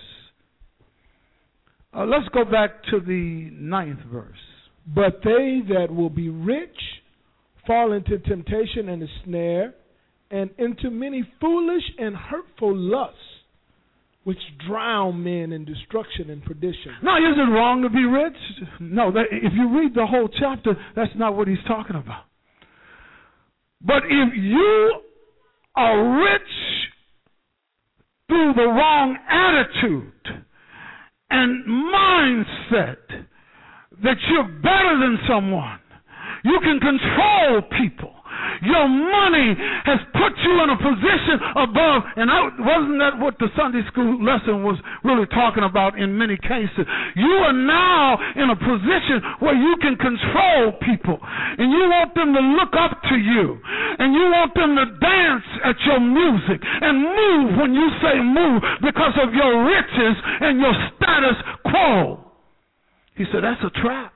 Let's go back to the 9th verse. But they that will be rich fall into temptation and a snare, and into many foolish and hurtful lusts, which drown men in destruction and perdition. Now, is it wrong to be rich? No, if you read the whole chapter, that's not what he's talking about. But if you are rich through the wrong attitude and mindset that you're better than someone, you can control people. Your money has put you in a position above, and wasn't that what the Sunday school lesson was really talking about in many cases? You are now in a position where you can control people, and you want them to look up to you, and you want them to dance at your music and move when you say move because of your riches and your status quo. He said, that's a trap.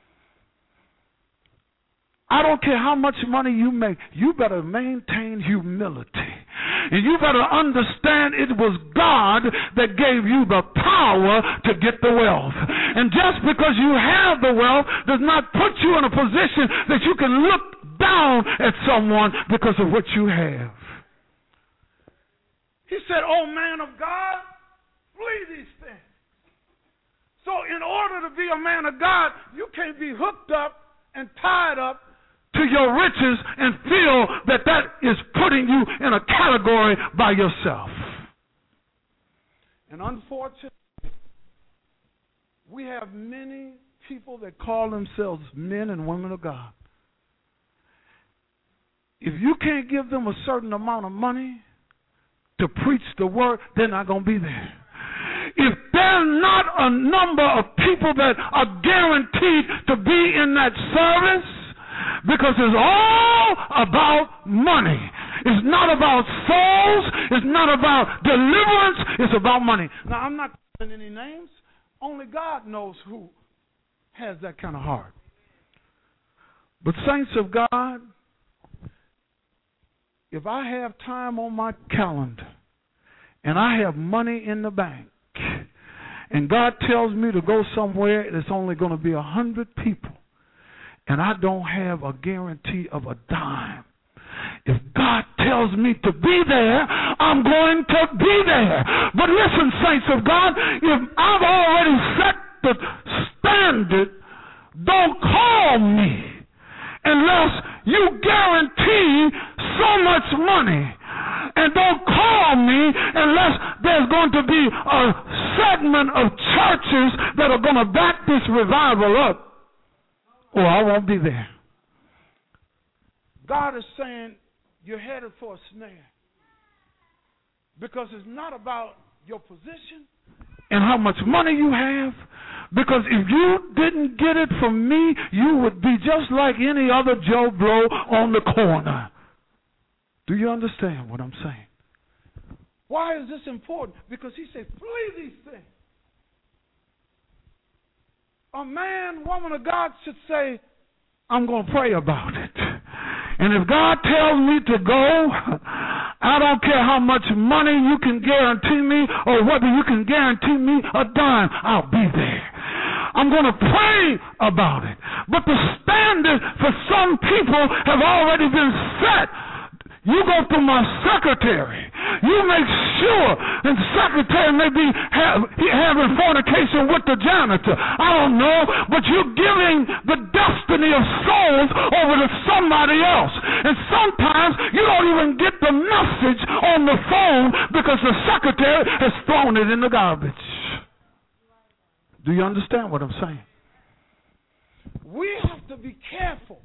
I don't care how much money you make, you better maintain humility. And you better understand it was God that gave you the power to get the wealth. And just because you have the wealth does not put you in a position that you can look down at someone because of what you have. He said, oh man of God, flee these things. So in order to be a man of God, you can't be hooked up and tied up to your riches and feel that is putting you in a category by yourself. And unfortunately, we have many people that call themselves men and women of God. If you can't give them a certain amount of money to preach the word, they're not going to be there. If there's not a number of people that are guaranteed to be in that service, because it's all about money. It's not about souls. It's not about deliverance. It's about money. Now, I'm not calling any names. Only God knows who has that kind of heart. But saints of God, if I have time on my calendar and I have money in the bank and God tells me to go somewhere that's only going to be 100 people, and I don't have a guarantee of a dime, if God tells me to be there, I'm going to be there. But listen, saints of God, if I've already set the standard, don't call me unless you guarantee so much money. And don't call me unless there's going to be a segment of churches that are going to back this revival up, or I won't be there. God is saying you're headed for a snare. Because it's not about your position and how much money you have. Because if you didn't get it from me, you would be just like any other Joe Blow on the corner. Do you understand what I'm saying? Why is this important? Because he said, flee these things. A man, woman of God should say, I'm going to pray about it. And if God tells me to go, I don't care how much money you can guarantee me or whether you can guarantee me a dime, I'll be there. I'm going to pray about it. But the standard for some people have already been set. You go through my secretary. You make sure the secretary may be having fornication with the janitor. I don't know, but you're giving the destiny of souls over to somebody else. And sometimes you don't even get the message on the phone because the secretary has thrown it in the garbage. Do you understand what I'm saying? We have to be careful.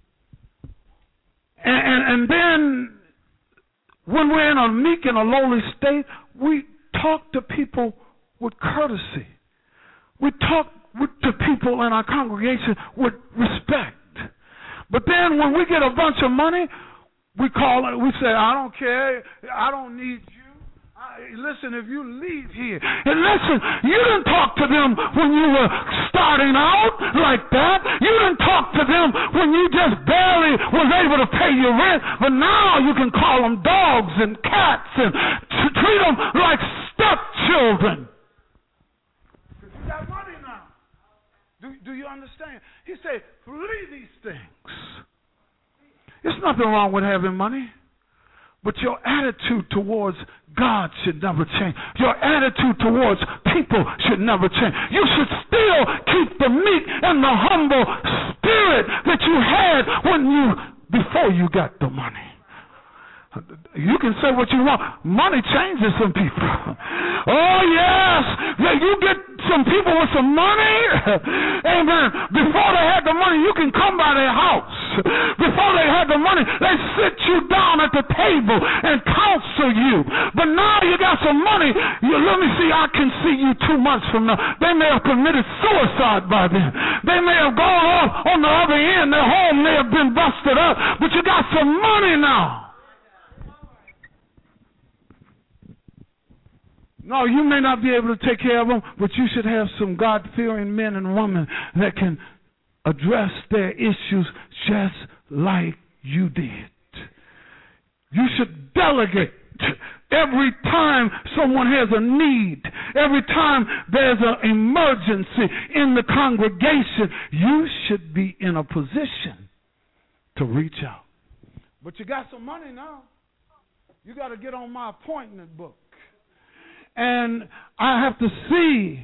And then when we're in a meek and a lowly state, we talk to people with courtesy. We talk to people in our congregation with respect. But then when we get a bunch of money, we call it, we say, I don't care, I don't need you. Listen, if you leave here, and listen, you didn't talk to them when you were starting out like that. You didn't talk to them when you just barely was able to pay your rent. But now you can call them dogs and cats and treat them like stepchildren. Because you got money now. Do you understand? He said, flee these things. There's nothing wrong with having money. But your attitude towards God should never change. Your attitude towards people should never change. You should still keep the meek and the humble spirit that you had before you got the money. You can say what you want. Money changes some people. Oh, yes. You get some people with some money. Amen. Before they had the money, you can come by their house. Before they had the money, they sit you down at the table and counsel you. But now you got some money. Let me see, I can see you 2 months from now. They may have committed suicide by then. They may have gone off on the other end. Their home may have been busted up. But you got some money now. No, you may not be able to take care of them, but you should have some God-fearing men and women that can address their issues just like you did. You should delegate. Every time someone has a need, every time there's an emergency in the congregation, you should be in a position to reach out. But you got some money now. You got to get on my appointment book. And I have to see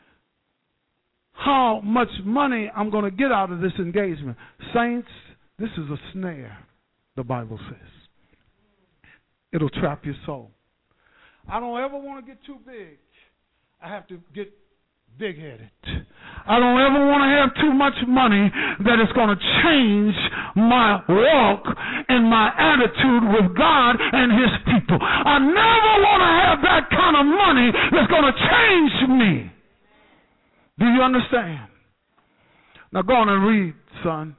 how much money I'm going to get out of this engagement. Saints, this is a snare, the Bible says. It'll trap your soul. I don't ever want to get too big. I have to get big-headed. I don't ever want to have too much money that is going to change my walk and my attitude with God and His people. I never want to have that kind of money that's going to change me. Do you understand? Now go on and read, son.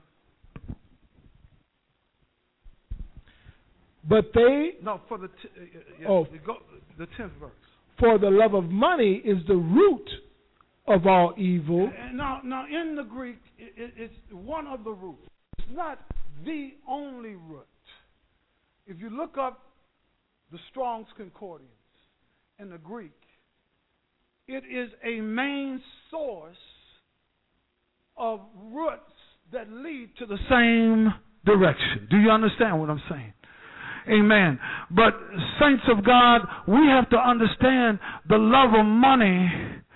But they... No, for the... the 10th verse. For the love of money is the root of all evil. Now in the Greek, it's one of the roots. It's not the only root. If you look up the Strong's Concordance in the Greek, it is a main source of roots that lead to the same direction. Do you understand what I'm saying? Amen. But saints of God, we have to understand the love of money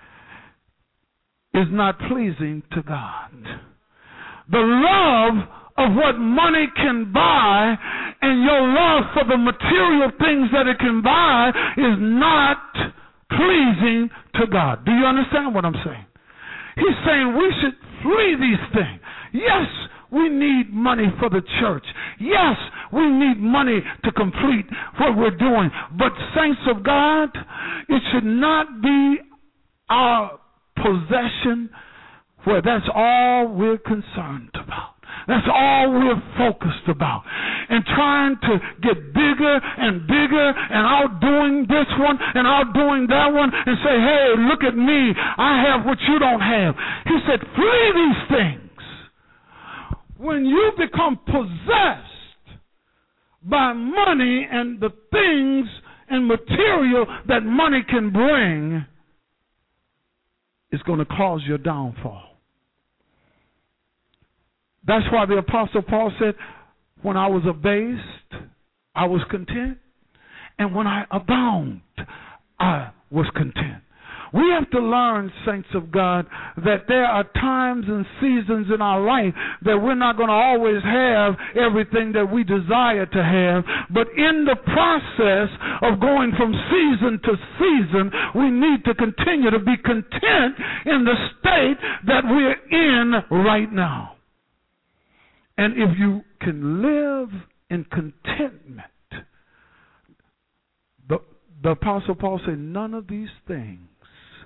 is not pleasing to God. The love of what money can buy and your love for the material things that it can buy is not pleasing to God. Do you understand what I'm saying? He's saying we should flee these things. Yes, we need money for the church. Yes, we need money to complete what we're doing. But saints of God, it should not be our possession where that's all we're concerned about. That's all we're focused about. And trying to get bigger and bigger and outdoing this one and outdoing that one and say, hey, look at me. I have what you don't have. He said, flee these things. When you become possessed by money and the things and material that money can bring, it's going to cause your downfall. That's why the Apostle Paul said, when I was abased, I was content. And when I abound, I was content. We have to learn, saints of God, that there are times and seasons in our life that we're not going to always have everything that we desire to have. But in the process of going from season to season, we need to continue to be content in the state that we're in right now. And if you can live in contentment, the Apostle Paul said, none of these things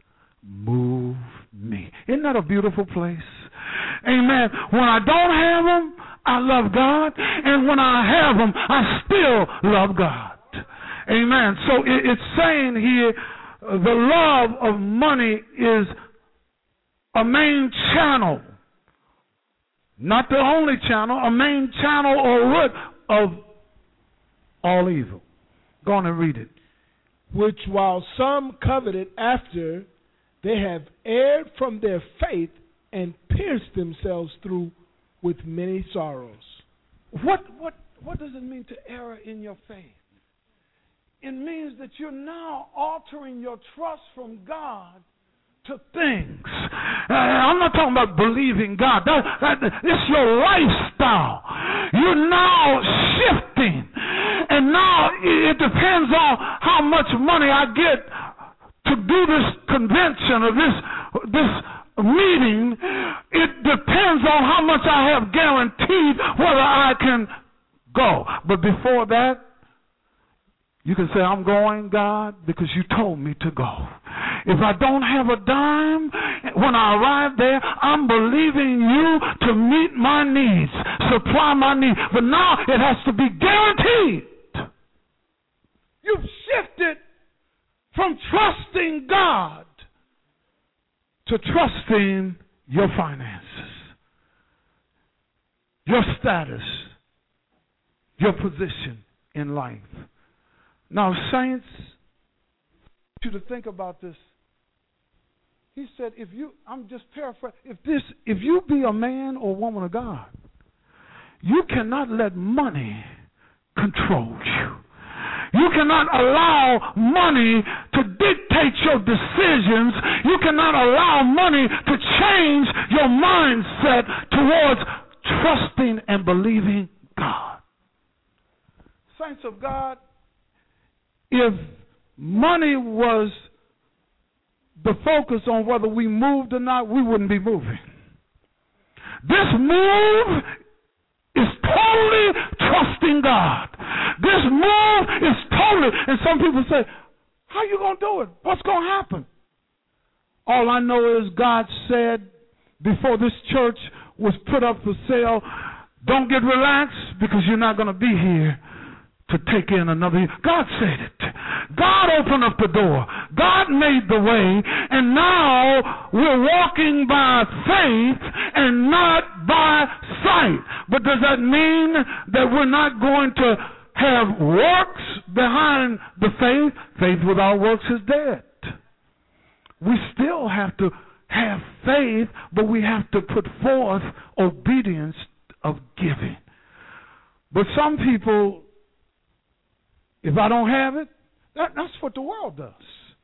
move me. Isn't that a beautiful place? Amen. When I don't have them, I love God. And when I have them, I still love God. Amen. So it's saying here, the love of money is a main channel. Not the only channel, a main channel or root of all evil. Go on and read it. Which while some coveted after, they have erred from their faith and pierced themselves through with many sorrows. What does it mean to err in your faith? It means that you're now altering your trust from God to things. I'm not talking about believing God. It's your lifestyle. You're now shifting. And now it depends on how much money I get to do this convention or this meeting. It depends on how much I have guaranteed whether I can go. But before that, you can say, I'm going, God, because you told me to go. If I don't have a dime, when I arrive there, I'm believing you to meet my needs, supply my needs. But now it has to be guaranteed. You've shifted from trusting God to trusting your finances, your status, your position in life. Now, saints, I want you to think about this. He said, I'm just paraphrasing, if you be a man or woman of God, you cannot let money control you. You cannot allow money to dictate your decisions. You cannot allow money to change your mindset towards trusting and believing God. Saints of God, if money was the focus on whether we moved or not, we wouldn't be moving. This move is totally trusting God. This move is totally, and some people say, how are you going to do it? What's going to happen? All I know is God said before this church was put up for sale, don't get relaxed because you're not going to be here to take in another year. God said it. God opened up the door. God made the way. And now we're walking by faith and not by sight. But does that mean that we're not going to have works behind the faith? Faith without works is dead. We still have to have faith, but we have to put forth obedience of giving. But some people, if I don't have it, that's what the world does.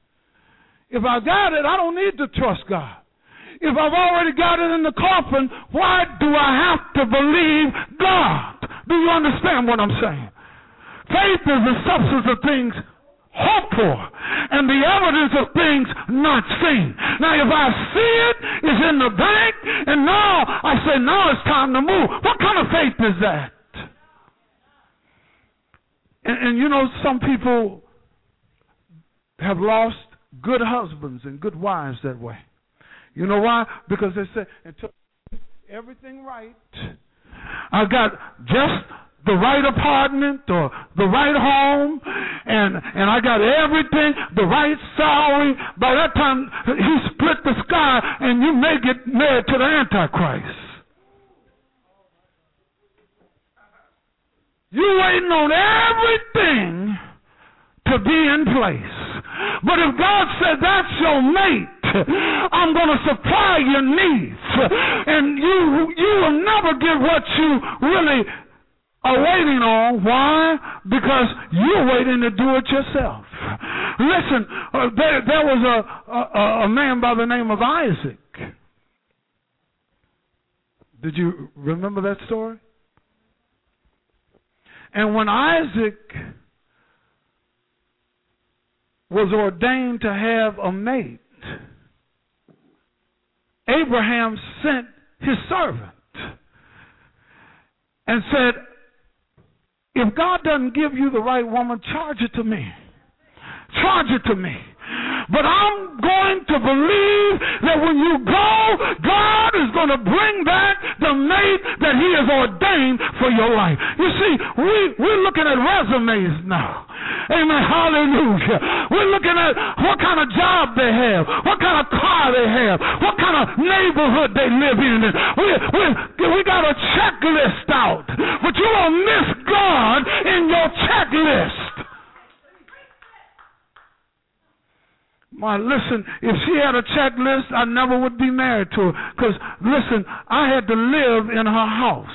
If I got it, I don't need to trust God. If I've already got it in the coffin, why do I have to believe God? Do you understand what I'm saying? Faith is the substance of things hoped for and the evidence of things not seen. Now, if I see it, it's in the bank, and now I say, now it's time to move. What kind of faith is that? And you know, some people have lost good husbands and good wives that way. You know why? Because they say, until everything right, I got just the right apartment or the right home, and I got everything, the right salary. By that time, he split the sky, and you may get married to the Antichrist. You're waiting on everything to be in place. But if God said, that's your mate, I'm going to supply your needs. And you will never get what you really are waiting on. Why? Because you're waiting to do it yourself. Listen, there was a man by the name of Isaac. Did you remember that story? And when Isaac was ordained to have a mate, Abraham sent his servant and said, if God doesn't give you the right woman, charge it to me. Charge it to me. But I'm going to believe that when you go, God is going to bring back the mate that he has ordained for your life. You see, we're looking at resumes now. Amen. Hallelujah. We're looking at what kind of job they have, what kind of car they have, what kind of neighborhood they live in. We got a checklist out, but you will miss God in your checklist. Listen, if she had a checklist, I never would be married to her. Because, listen, I had to live in her house.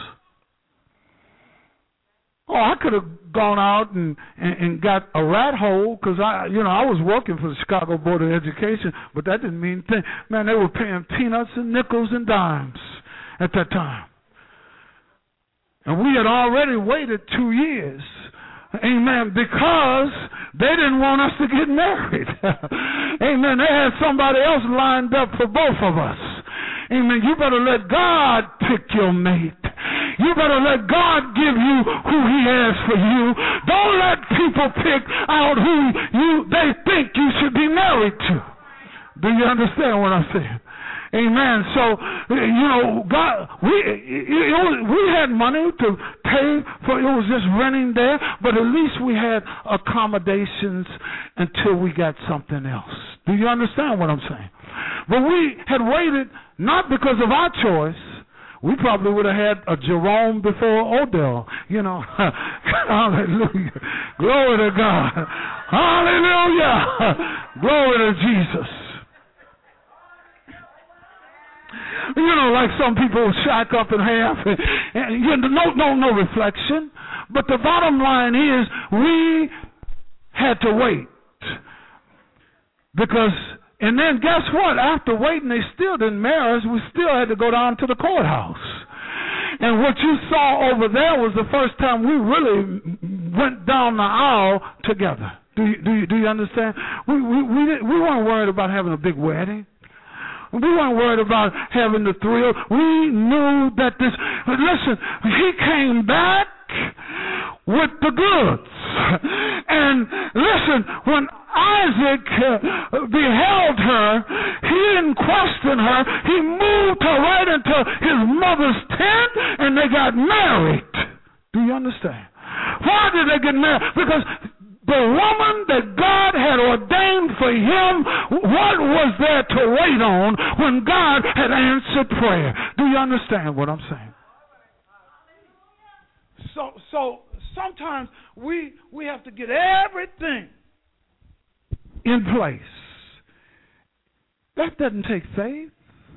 Oh, I could have gone out and got a rat hole because I was working for the Chicago Board of Education, but that didn't mean a thing. Man, they were paying peanuts and nickels and dimes at that time. And we had already waited 2 years. Amen. Because they didn't want us to get married. Amen. They had somebody else lined up for both of us. Amen. You better let God pick your mate. You better let God give you who he has for you. Don't let people pick out who they think you should be married to. Do you understand what I'm saying? Amen. So, God, we had money to pay for, it was just renting there, but at least we had accommodations until we got something else. Do you understand what I'm saying? But we had waited not because of our choice. We probably would have had a Jerome before Odell. Hallelujah. Glory to God. Hallelujah. Glory to Jesus. Like some people shack up in half, and no reflection. But the bottom line is we had to wait. And then guess what? After waiting, they still didn't marry us. We still had to go down to the courthouse. And what you saw over there was the first time we really went down the aisle together. Do you understand? We weren't worried about having a big wedding. We weren't worried about having the thrill. We knew that listen, he came back with the goods. And listen, when Isaac beheld her, he didn't question her. He moved her right into his mother's tent and they got married. Do you understand? Why did they get married? Because the woman that God had ordained for him, what was there to wait on when God had answered prayer? Do you understand what I'm saying? So sometimes we have to get everything in place. That doesn't take faith.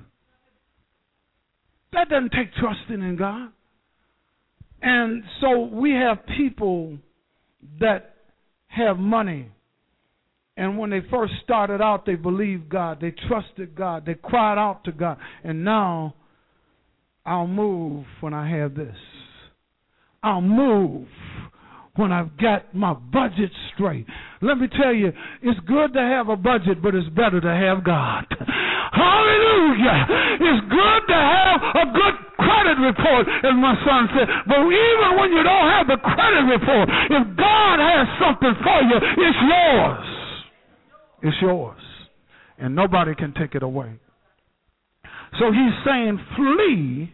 That doesn't take trusting in God. And so we have people that have money, and when they first started out, they believed God, they trusted God, they cried out to God, and now I'll move when I have this. I'll move when I've got my budget straight. Let me tell you, it's good to have a budget, but it's better to have God. Hallelujah! It's good to have a good credit report, as my son said, but even when you don't have the credit report, if God has something for you, it's yours. It's yours. And nobody can take it away. So he's saying, flee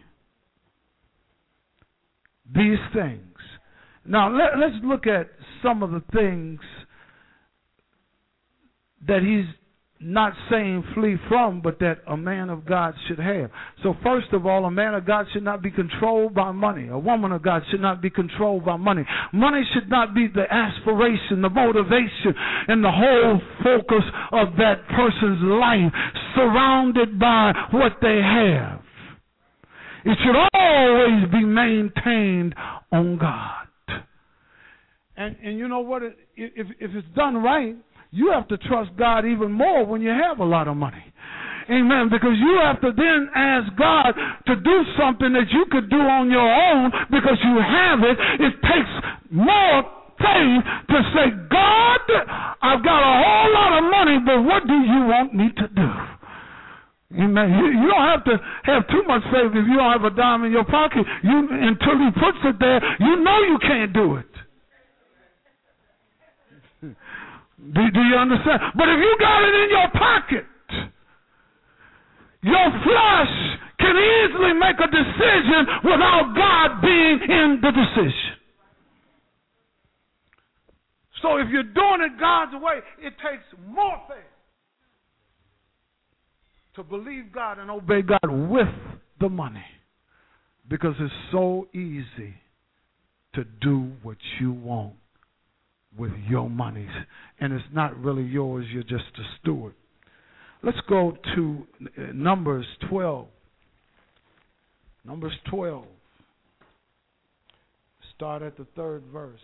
these things. Now, let's look at some of the things that he's not saying flee from, but that a man of God should have. So first of all, a man of God should not be controlled by money. A woman of God should not be controlled by money. Money should not be the aspiration, the motivation, and the whole focus of that person's life, surrounded by what they have. It should always be maintained on God. And you know what? If it's done right, you have to trust God even more when you have a lot of money. Amen. Because you have to then ask God to do something that you could do on your own because you have it. It takes more faith to say, God, I've got a whole lot of money, but what do you want me to do? Amen. You don't have to have too much faith if you don't have a dime in your pocket. Until he puts it there, you know you can't do it. Do you understand? But if you got it in your pocket, your flesh can easily make a decision without God being in the decision. So if you're doing it God's way, it takes more faith to believe God and obey God with the money, because it's so easy to do what you want with your money, and it's not really yours. You're just a steward. Let's go to Numbers 12. Numbers 12. Start at the 3rd verse.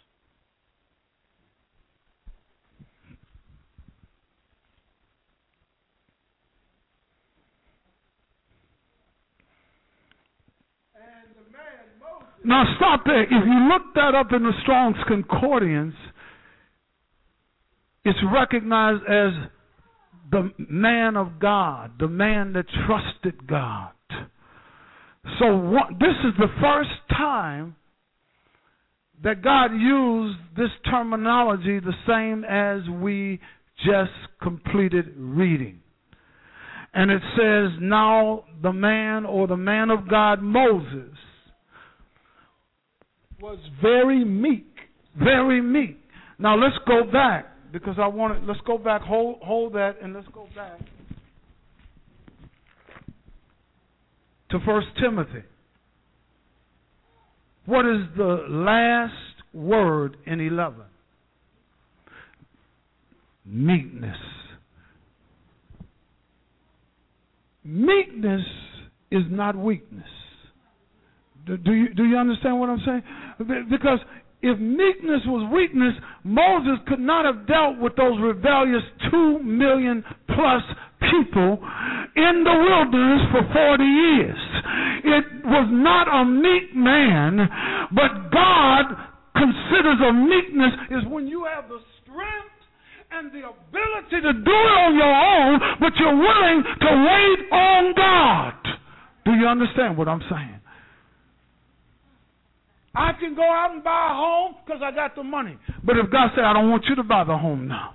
Now stop there. If you look that up in the Strong's Concordance, it's recognized as the man of God, the man that trusted God. So this is the first time that God used this terminology, the same as we just completed reading. And it says, now the man, or the man of God, Moses, was very meek. Very meek. Now let's go back, because let's go back, hold that, and let's go back to 1 Timothy. What is the last word in 11? Meekness. Meekness is not weakness. Do you understand what I'm saying? Because if meekness was weakness, Moses could not have dealt with those rebellious 2 million plus people in the wilderness for 40 years. It was not a meek man, but God considers a meekness is when you have the strength and the ability to do it on your own, but you're willing to wait on God. Do you understand what I'm saying? I can go out and buy a home because I got the money. But if God said, I don't want you to buy the home now,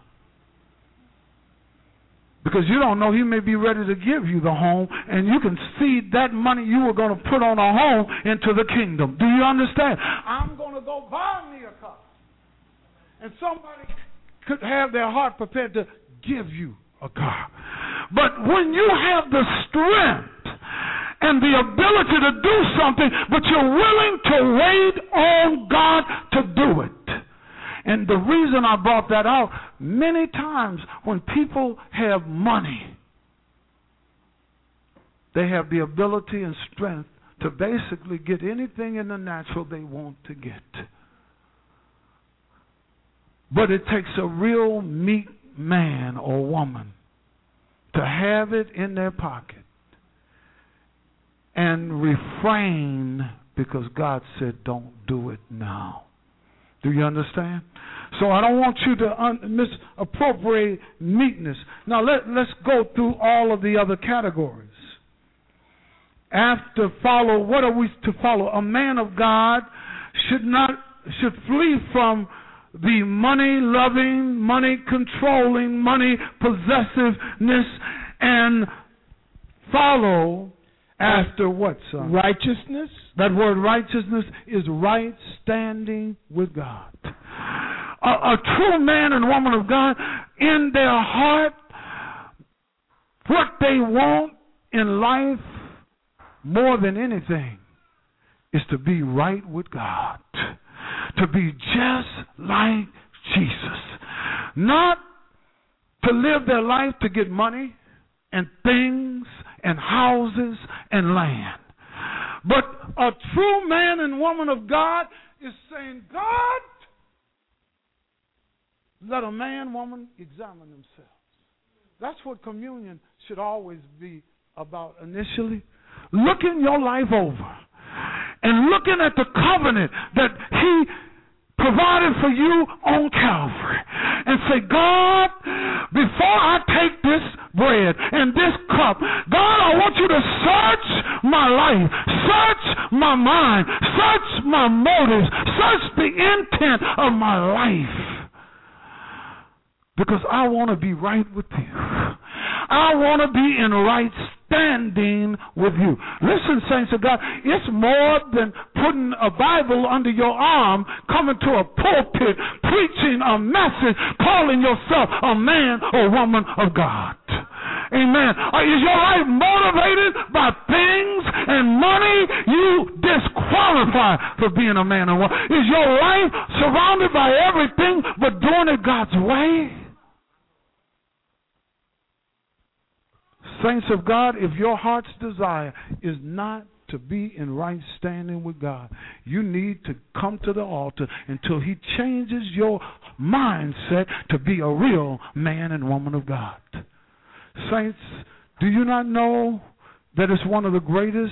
because you don't know, He may be ready to give you the home, and you can seed that money you were going to put on a home into the kingdom. Do you understand? I'm going to go buy me a car. And somebody could have their heart prepared to give you a car. But when you have the strength and the ability to do something, but you're willing to wait on God to do it. And the reason I brought that out, many times when people have money, they have the ability and strength to basically get anything in the natural they want to get. But it takes a real meek man or woman to have it in their pocket and refrain, because God said don't do it now. Do you understand? So I don't want you to misappropriate meekness. Now let's go through all of the other categories. After follow, what are we to follow? A man of God should flee from the money-loving, money-controlling, money-possessiveness, and follow after what, son? Righteousness. That word righteousness is right standing with God. A true man and woman of God, in their heart, what they want in life more than anything is to be right with God. To be just like Jesus. Not to live their life to get money and things and houses and land. But a true man and woman of God is saying, God, let a man, woman examine themselves. That's what communion should always be about initially. Looking your life over and looking at the covenant that He provided for you on Calvary, and say, God, before I take this bread and this cup, God, I want you to search my life, search my mind, search my motives, search the intent of my life. because I want to be right with you. I want to be in right standing with you. Listen, saints of God, it's more than putting a Bible under your arm, coming to a pulpit, preaching a message, calling yourself a man or woman of God. Amen. Is your life motivated by things and money? You disqualify for being a man or woman. Is your life surrounded by everything but doing it God's way? Saints of God, if your heart's desire is not to be in right standing with God, you need to come to the altar until He changes your mindset to be a real man and woman of God. Saints, do you not know that it's one of the greatest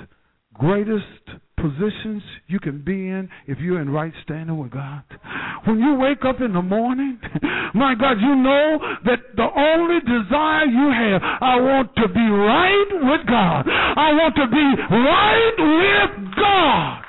positions you can be in if you're in right standing with God? When you wake up in the morning, my God, you know that the only desire you have, I want to be right with God. I want to be right with God.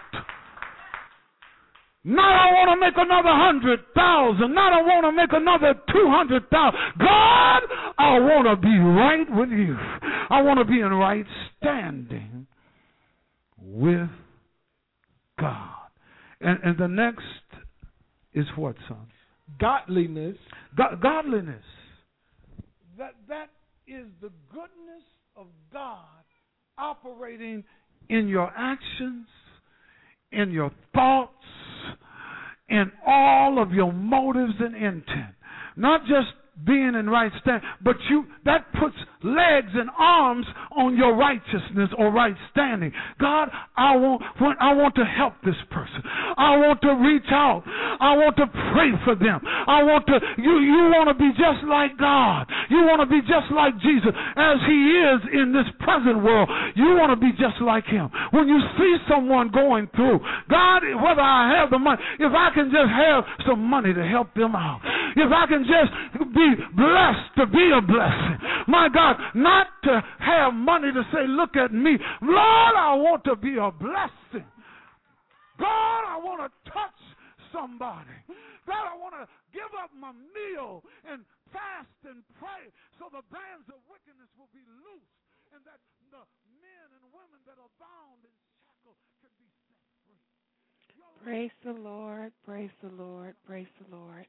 Not I want to make another 100,000. Not I want to make another 200,000. God, I want to be right with you. I want to be in right standing with God. And the next is what, son? Godliness. Godliness. That is the goodness of God operating in your actions, in your thoughts, in all of your motives and intent. Not just being in right stand, but that puts legs and arms on your righteousness or right standing. God, I want to help this person. I want to reach out. I want to pray for them. You want to be just like God. You want to be just like Jesus as He is in this present world. You want to be just like Him. When you see someone going through, God, whether I have the money, if I can just have some money to help them out, if I can just be blessed to be a blessing. My God, not to have money to say, look at me. Lord, I want to be a blessing. God, I want to touch somebody. God, I want to give up my meal and fast and pray so the bands of wickedness will be loose and that the men and women that are bound in shackles can be set free. Praise the Lord, praise the Lord, praise the Lord.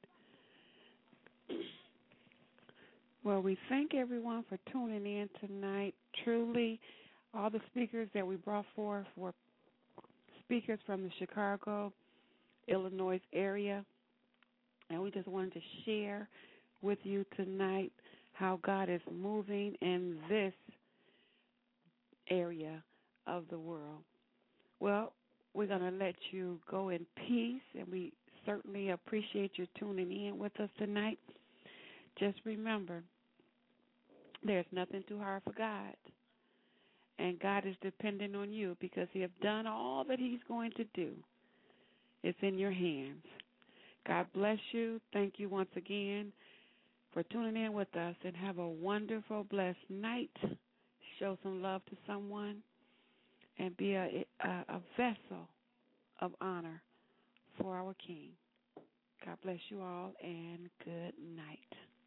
Well, we thank everyone for tuning in tonight. Truly, all the speakers that we brought forth were speakers from the Chicago, Illinois area. And we just wanted to share with you tonight how God is moving in this area of the world. Well, we're going to let you go in peace, and we certainly appreciate you tuning in with us tonight. Just remember, there's nothing too hard for God. And God is dependent on you because He has done all that He's going to do. It's in your hands. God bless you. Thank you once again for tuning in with us, and have a wonderful, blessed night. Show some love to someone and be a vessel of honor for our King. God bless you all, and good night.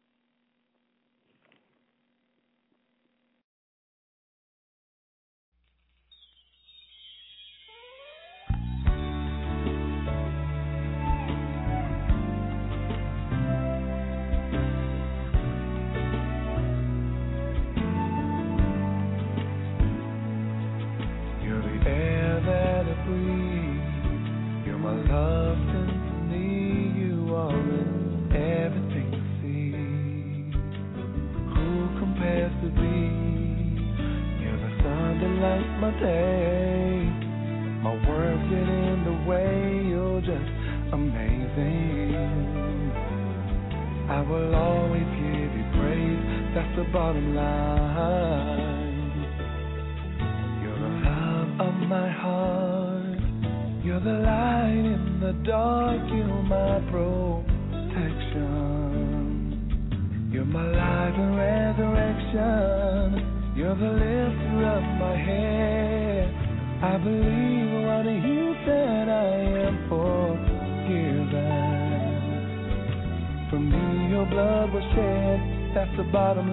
My day, my words get in the way. You're just amazing. I will always give you praise. That's the bottom line. You're the love of my heart. You're the light in the dark. You're my protection. You're my life and resurrection. You're the lifter of my head. I believe what you said. I am forgiven. For me, your blood was shed. That's the bottom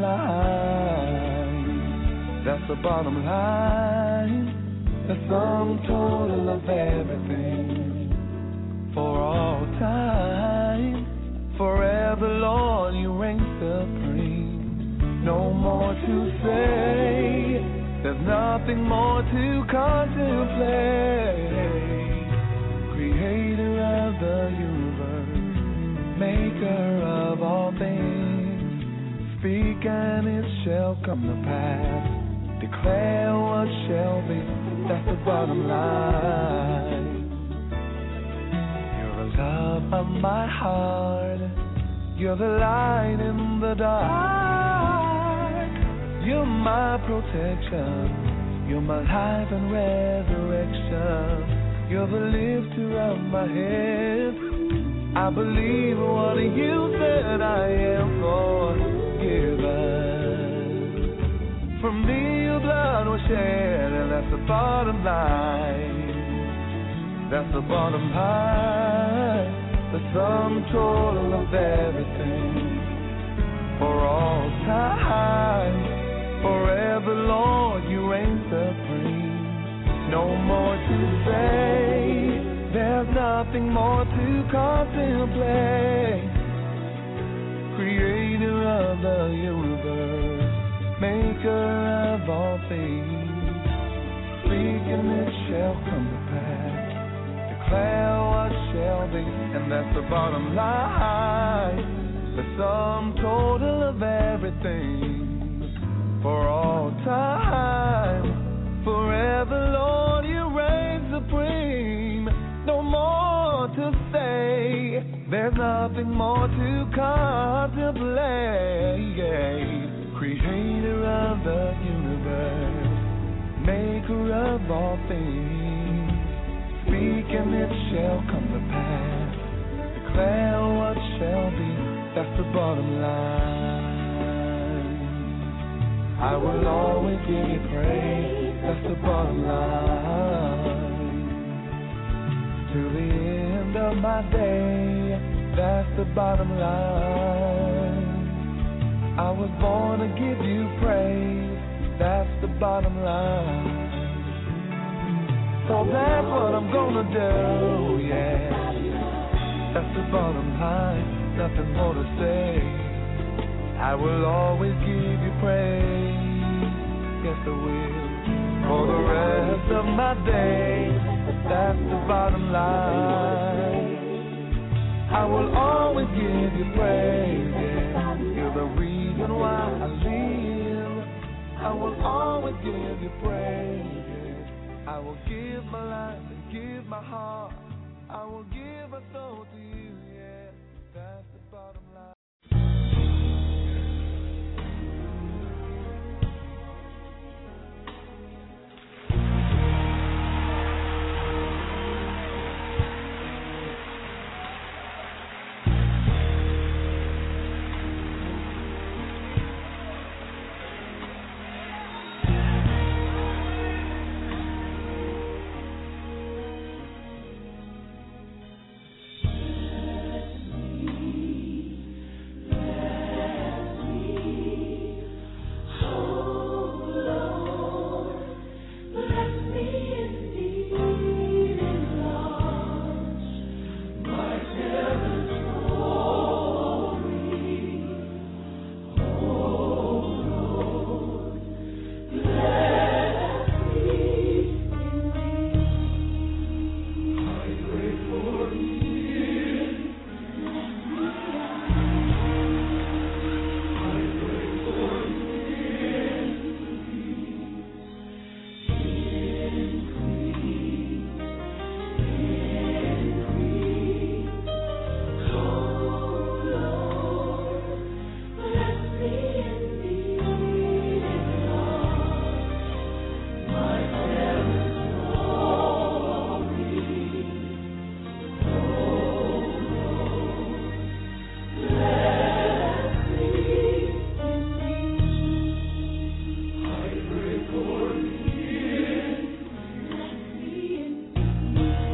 line. That's the bottom line. The sum total of everything for all time. Forever, Lord, you reign supreme. No more to say. There's nothing more to contemplate. Creator of the universe, maker of all things. Speak and it shall come to pass. Declare what shall be. That's the bottom line. You're the love of my heart. You're the light in the dark. You're my protection. You're my life and resurrection. You're the lifter of my head. I believe what you said. I am forgiven. For me your blood was shed, and that's the bottom line. That's the bottom line. The sum total of everything for all time. Forever, Lord, you reign supreme. No more to say. There's nothing more to contemplate. Creator of the universe, maker of all things. Speak and it shall come to pass. Declare what shall be, and that's the bottom line. The sum total of everything for all time. Forever, Lord, you reign supreme. No more to say. There's nothing more to contemplate. Creator of the universe, maker of all things. Speak and it shall come to pass. Declare what shall be. That's the bottom line. I will always give you praise. That's the bottom line. To the end of my day, that's the bottom line. I was born to give you praise. That's the bottom line. So that's what I'm gonna do, yeah. That's the bottom line. Nothing more to say. I will always give you praise. Yes, I will. For the rest of my days, that's the bottom line. I will always give you praise, yeah. You're the reason why I live. I will always give you praise, yeah. I will give my life and give my heart. I will give my soul to you, yeah. That's the bottom line.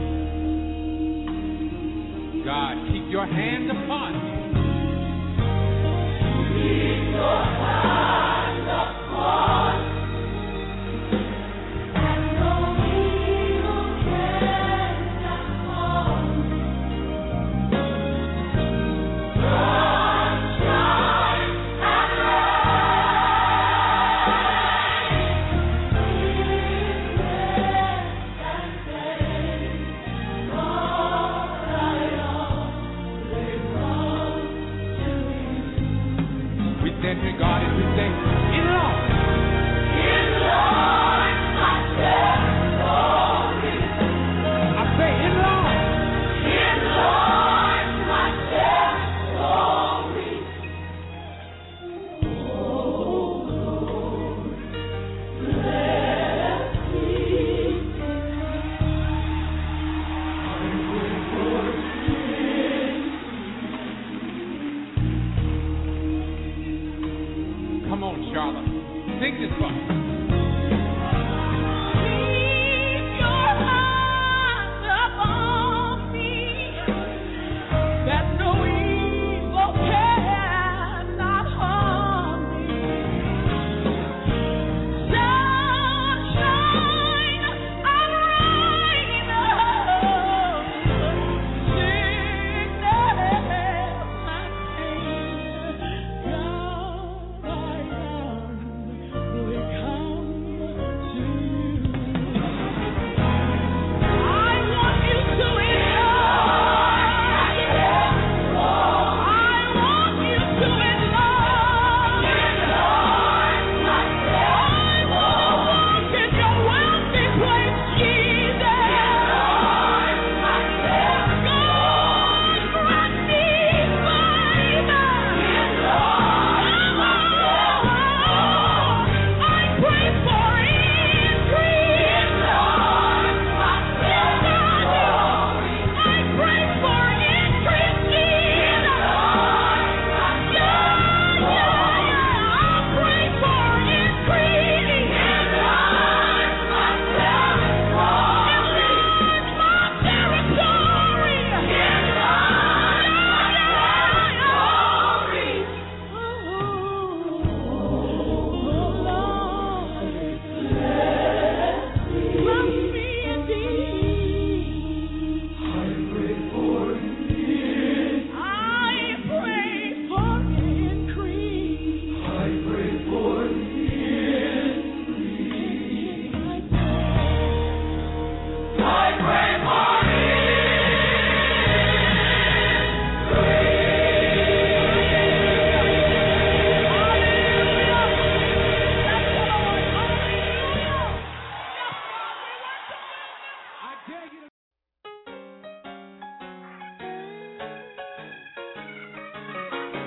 God, keep your hand upon me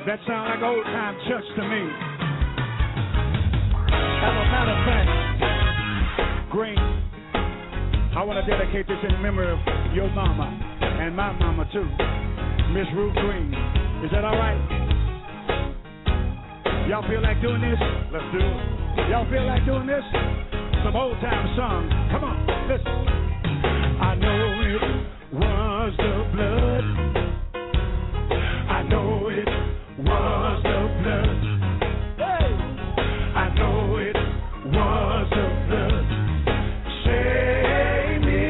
That sounds like old time church to me. As a matter of fact, Green, I want to dedicate this in memory of your mama and my mama too, Miss Ruth Green. Is that all right? Y'all feel like doing this? Let's do it. Y'all feel like doing this? Some old time song. Come on, listen. I know it was the blood. I know it was the blood. Hey! I know it was the blood. Save me.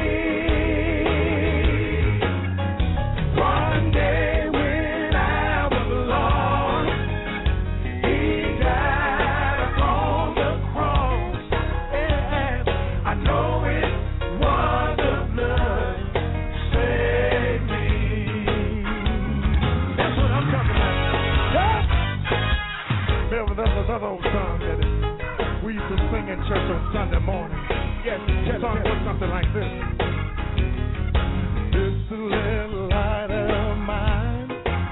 One day when I was lost, He died upon the cross. And I know it was the blood. Save me. That's what I'm talking about. Remember, that's another old song that we used to sing in church on Sunday morning. Yes, the song was something like this. This little light of mine,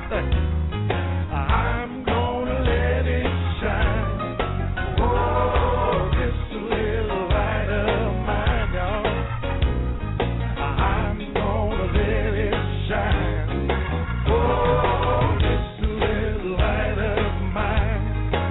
I'm gonna let it shine. Oh, this little light of mine, y'all, I'm gonna let it shine. Oh, this little light of mine,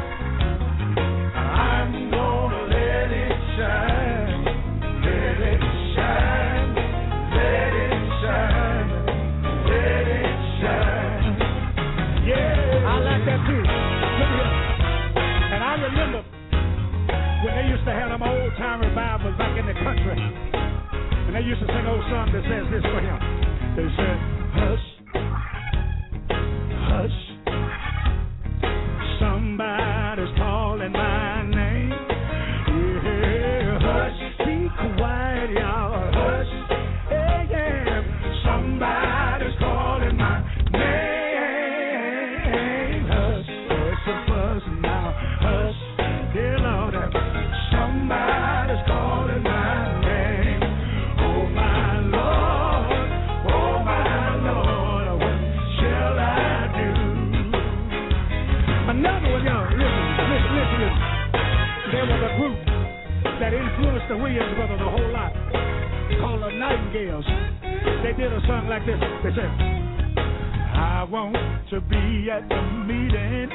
I'm gonna let it shine. Let it shine. Let it shine. Let it shine. Yeah, I like that too. Look here. And I remember when they used to have them old time revivals back in the country. And they used to sing old song that says this for him. They said, hush, hush, somebody's calling my name. Yeah, hush, be quiet, y'all. Hush, yeah, yeah, somebody's calling my name. Hush, hush, a buzz now. Hush, dear Lord, somebody's calling my name. Oh my Lord, what shall I do? Another one, y'all, listen. There was a group that influenced the Williams brothers a whole lot called the Nightingales. They did a song like this. They said, I want to be at the meeting.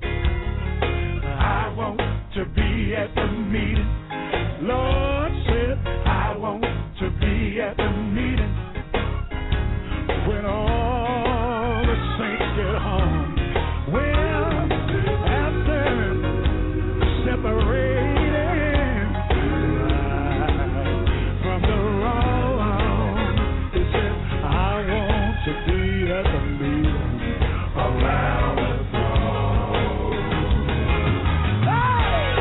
I want to be at the meeting. Lord said, I want to be at the meeting when all the saints get home. Well, after separating from the wrong, he said, I want to be at the meeting around the throne. Hey!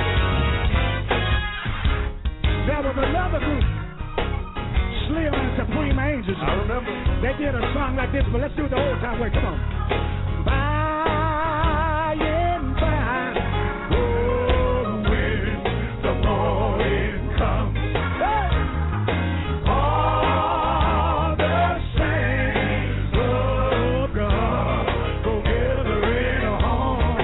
There was another group, Slim and Supreme Angels. I remember. They did a song like this, but let's do it the old time way. Come on. By and by, oh, when the morning comes, hey! All the saints of God go gathering home.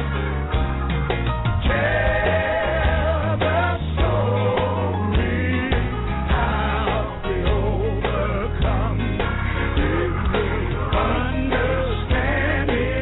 Tell the story how we overcome. If we understand it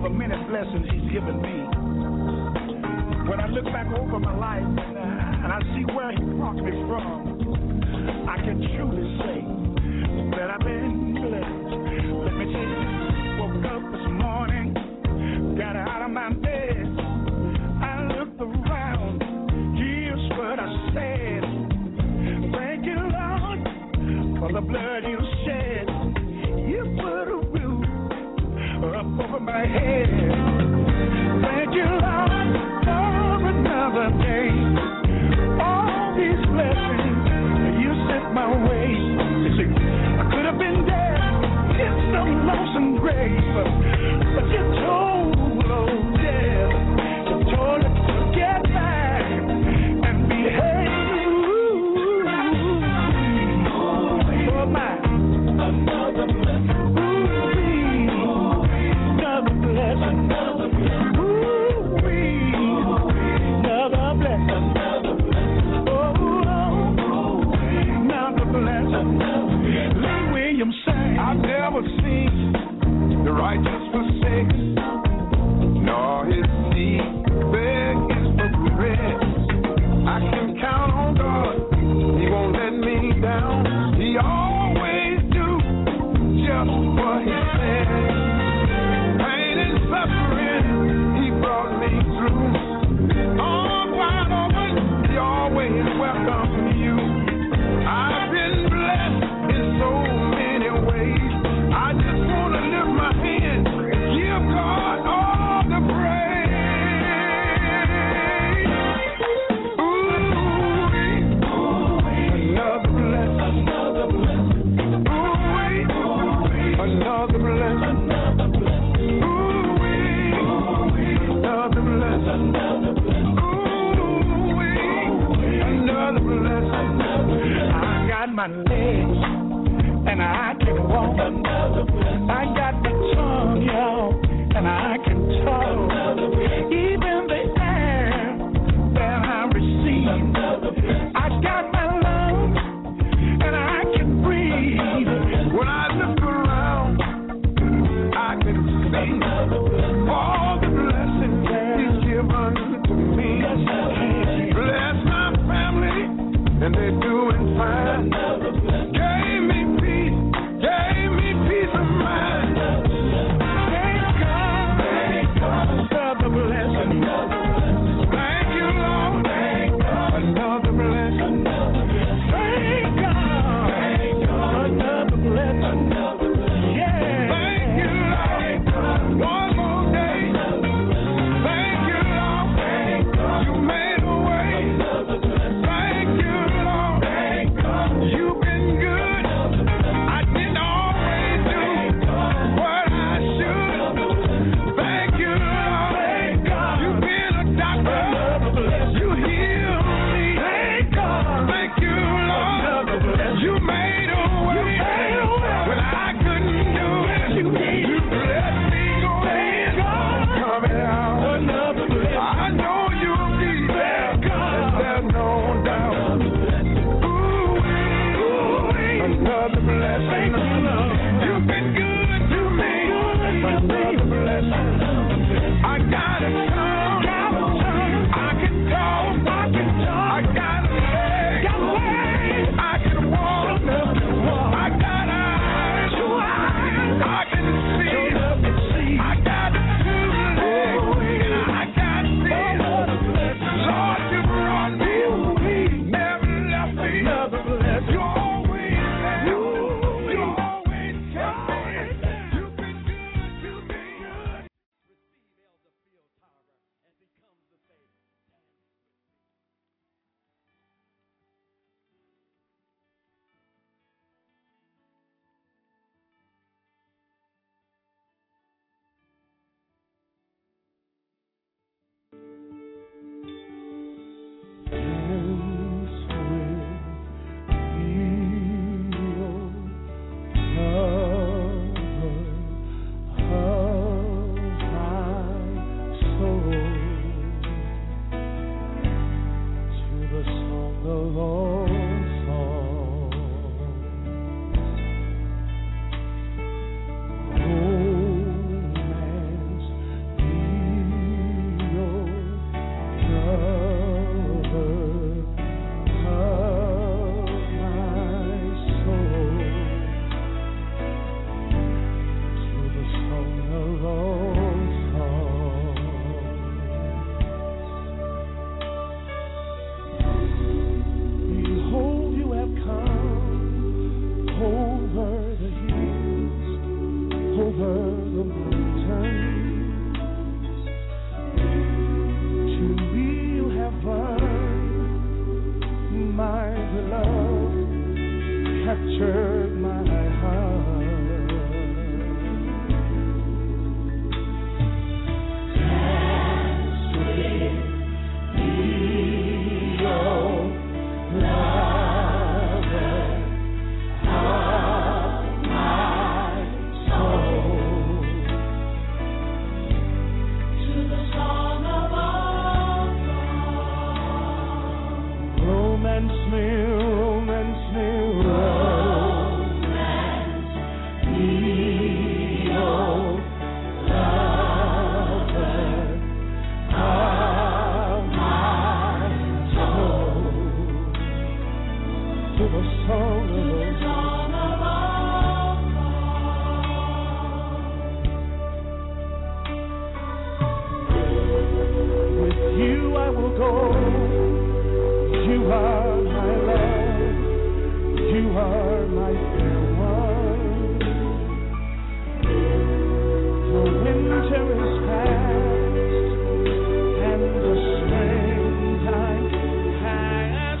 the many blessings he's given me. When I look back over my life and I see where he brought me from, I can truly say that I've been blessed. Let me tell you, woke up this morning, got out of my bed, I looked around, here's what I said. Thank you, Lord, for the blood you shed. You put a roof up over my head. Thank you, Lord, for another day. All these blessings you sent my way. You see, I could have been dead in some lonesome grave, but you told, oh death, you told it to get back and behave. Oh my, another blessing. Another blessing. Another blessing. Another blessing. Lee Williams sang, I've never seen the righteous forsaken, nor his seed begging for bread. I can count on God, he won't let me down. He always do just what he said. Pain and suffering, he brought me through. Arms wide open, he always welcomes you. I've been blessed in so many ways. I just want to lift my hand and give God all the praise. Another blessing. Another blessing. Another blessing. Another blessing. Another blessing. I got my legs and I can walk. I got the tongue, y'all, and I can talk. Even the air that I receive. I got my lungs and I can breathe. When I look around, I can see all the blessings he's given to me. Bless my family, and they're doing fine. Gave me peace of mind. Thank God for the blessing. Thank you, Lord, another blessing. Thank God, another blessing. Yeah. Thank you, Lord, one more are my love, you are my fair one. The winter is past and the springtime has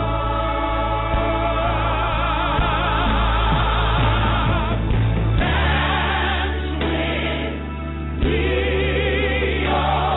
come. Dance with me, oh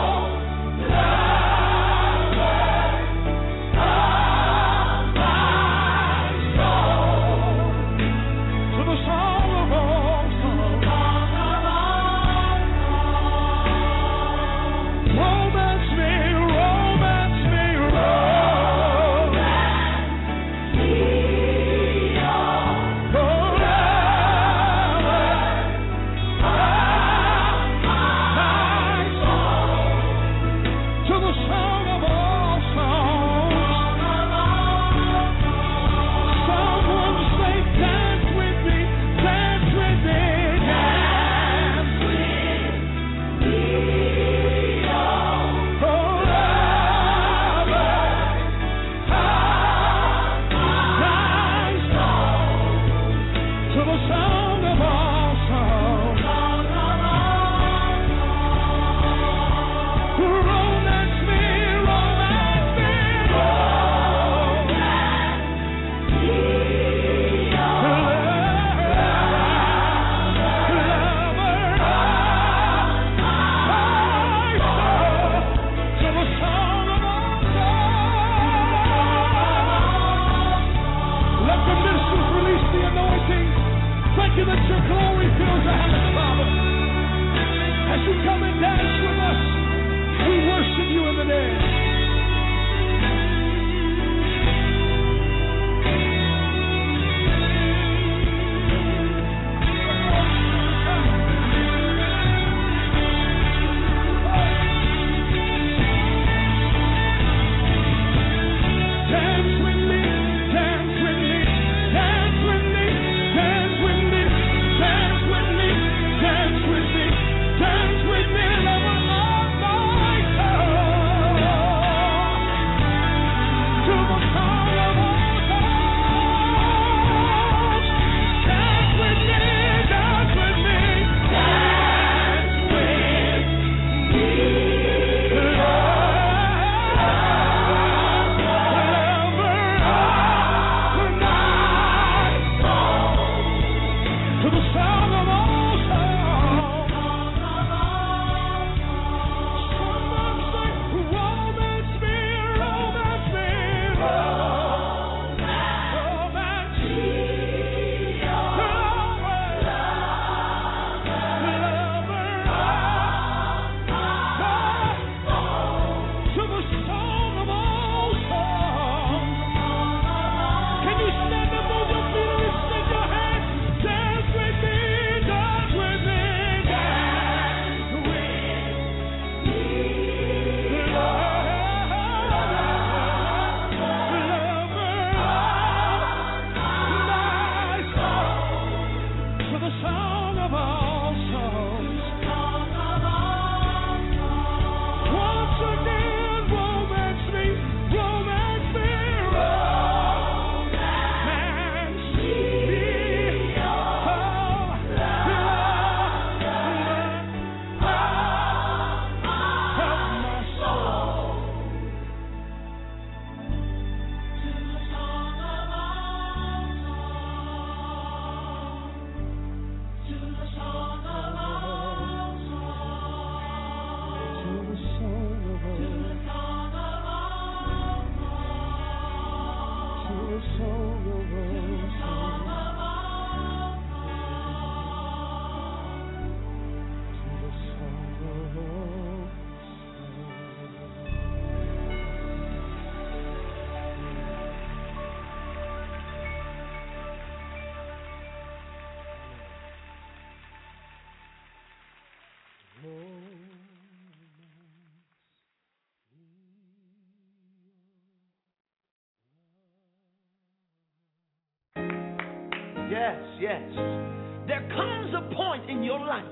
Yes. There comes a point in your life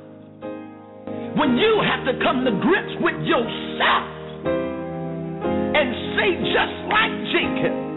when you have to come to grips with yourself and say, just like Jacob,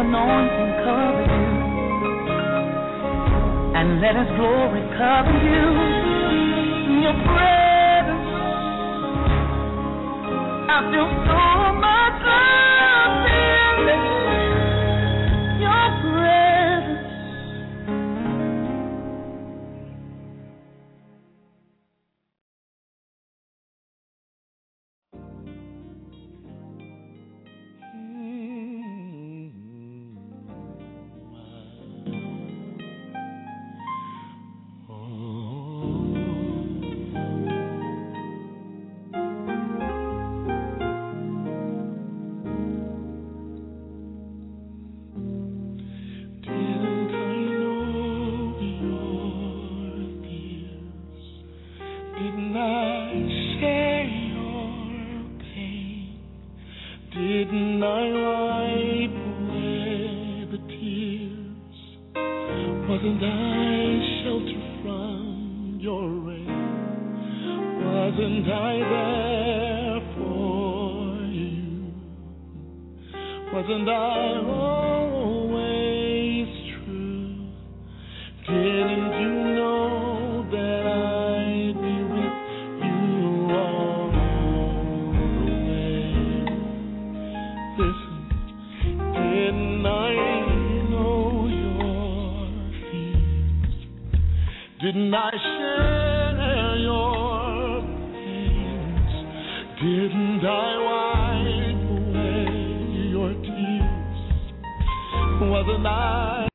anointing cover you, and let His glory cover you. Your presence, I feel so much love in your presence. Didn't I wipe away the tears? Wasn't I shelter from your rain? Wasn't I there for you? Wasn't I always true? Didn't you know that I'd be with you all the way? Listen, didn't I know your fears? Didn't I share your pains? Didn't I wipe away your tears? Wasn't I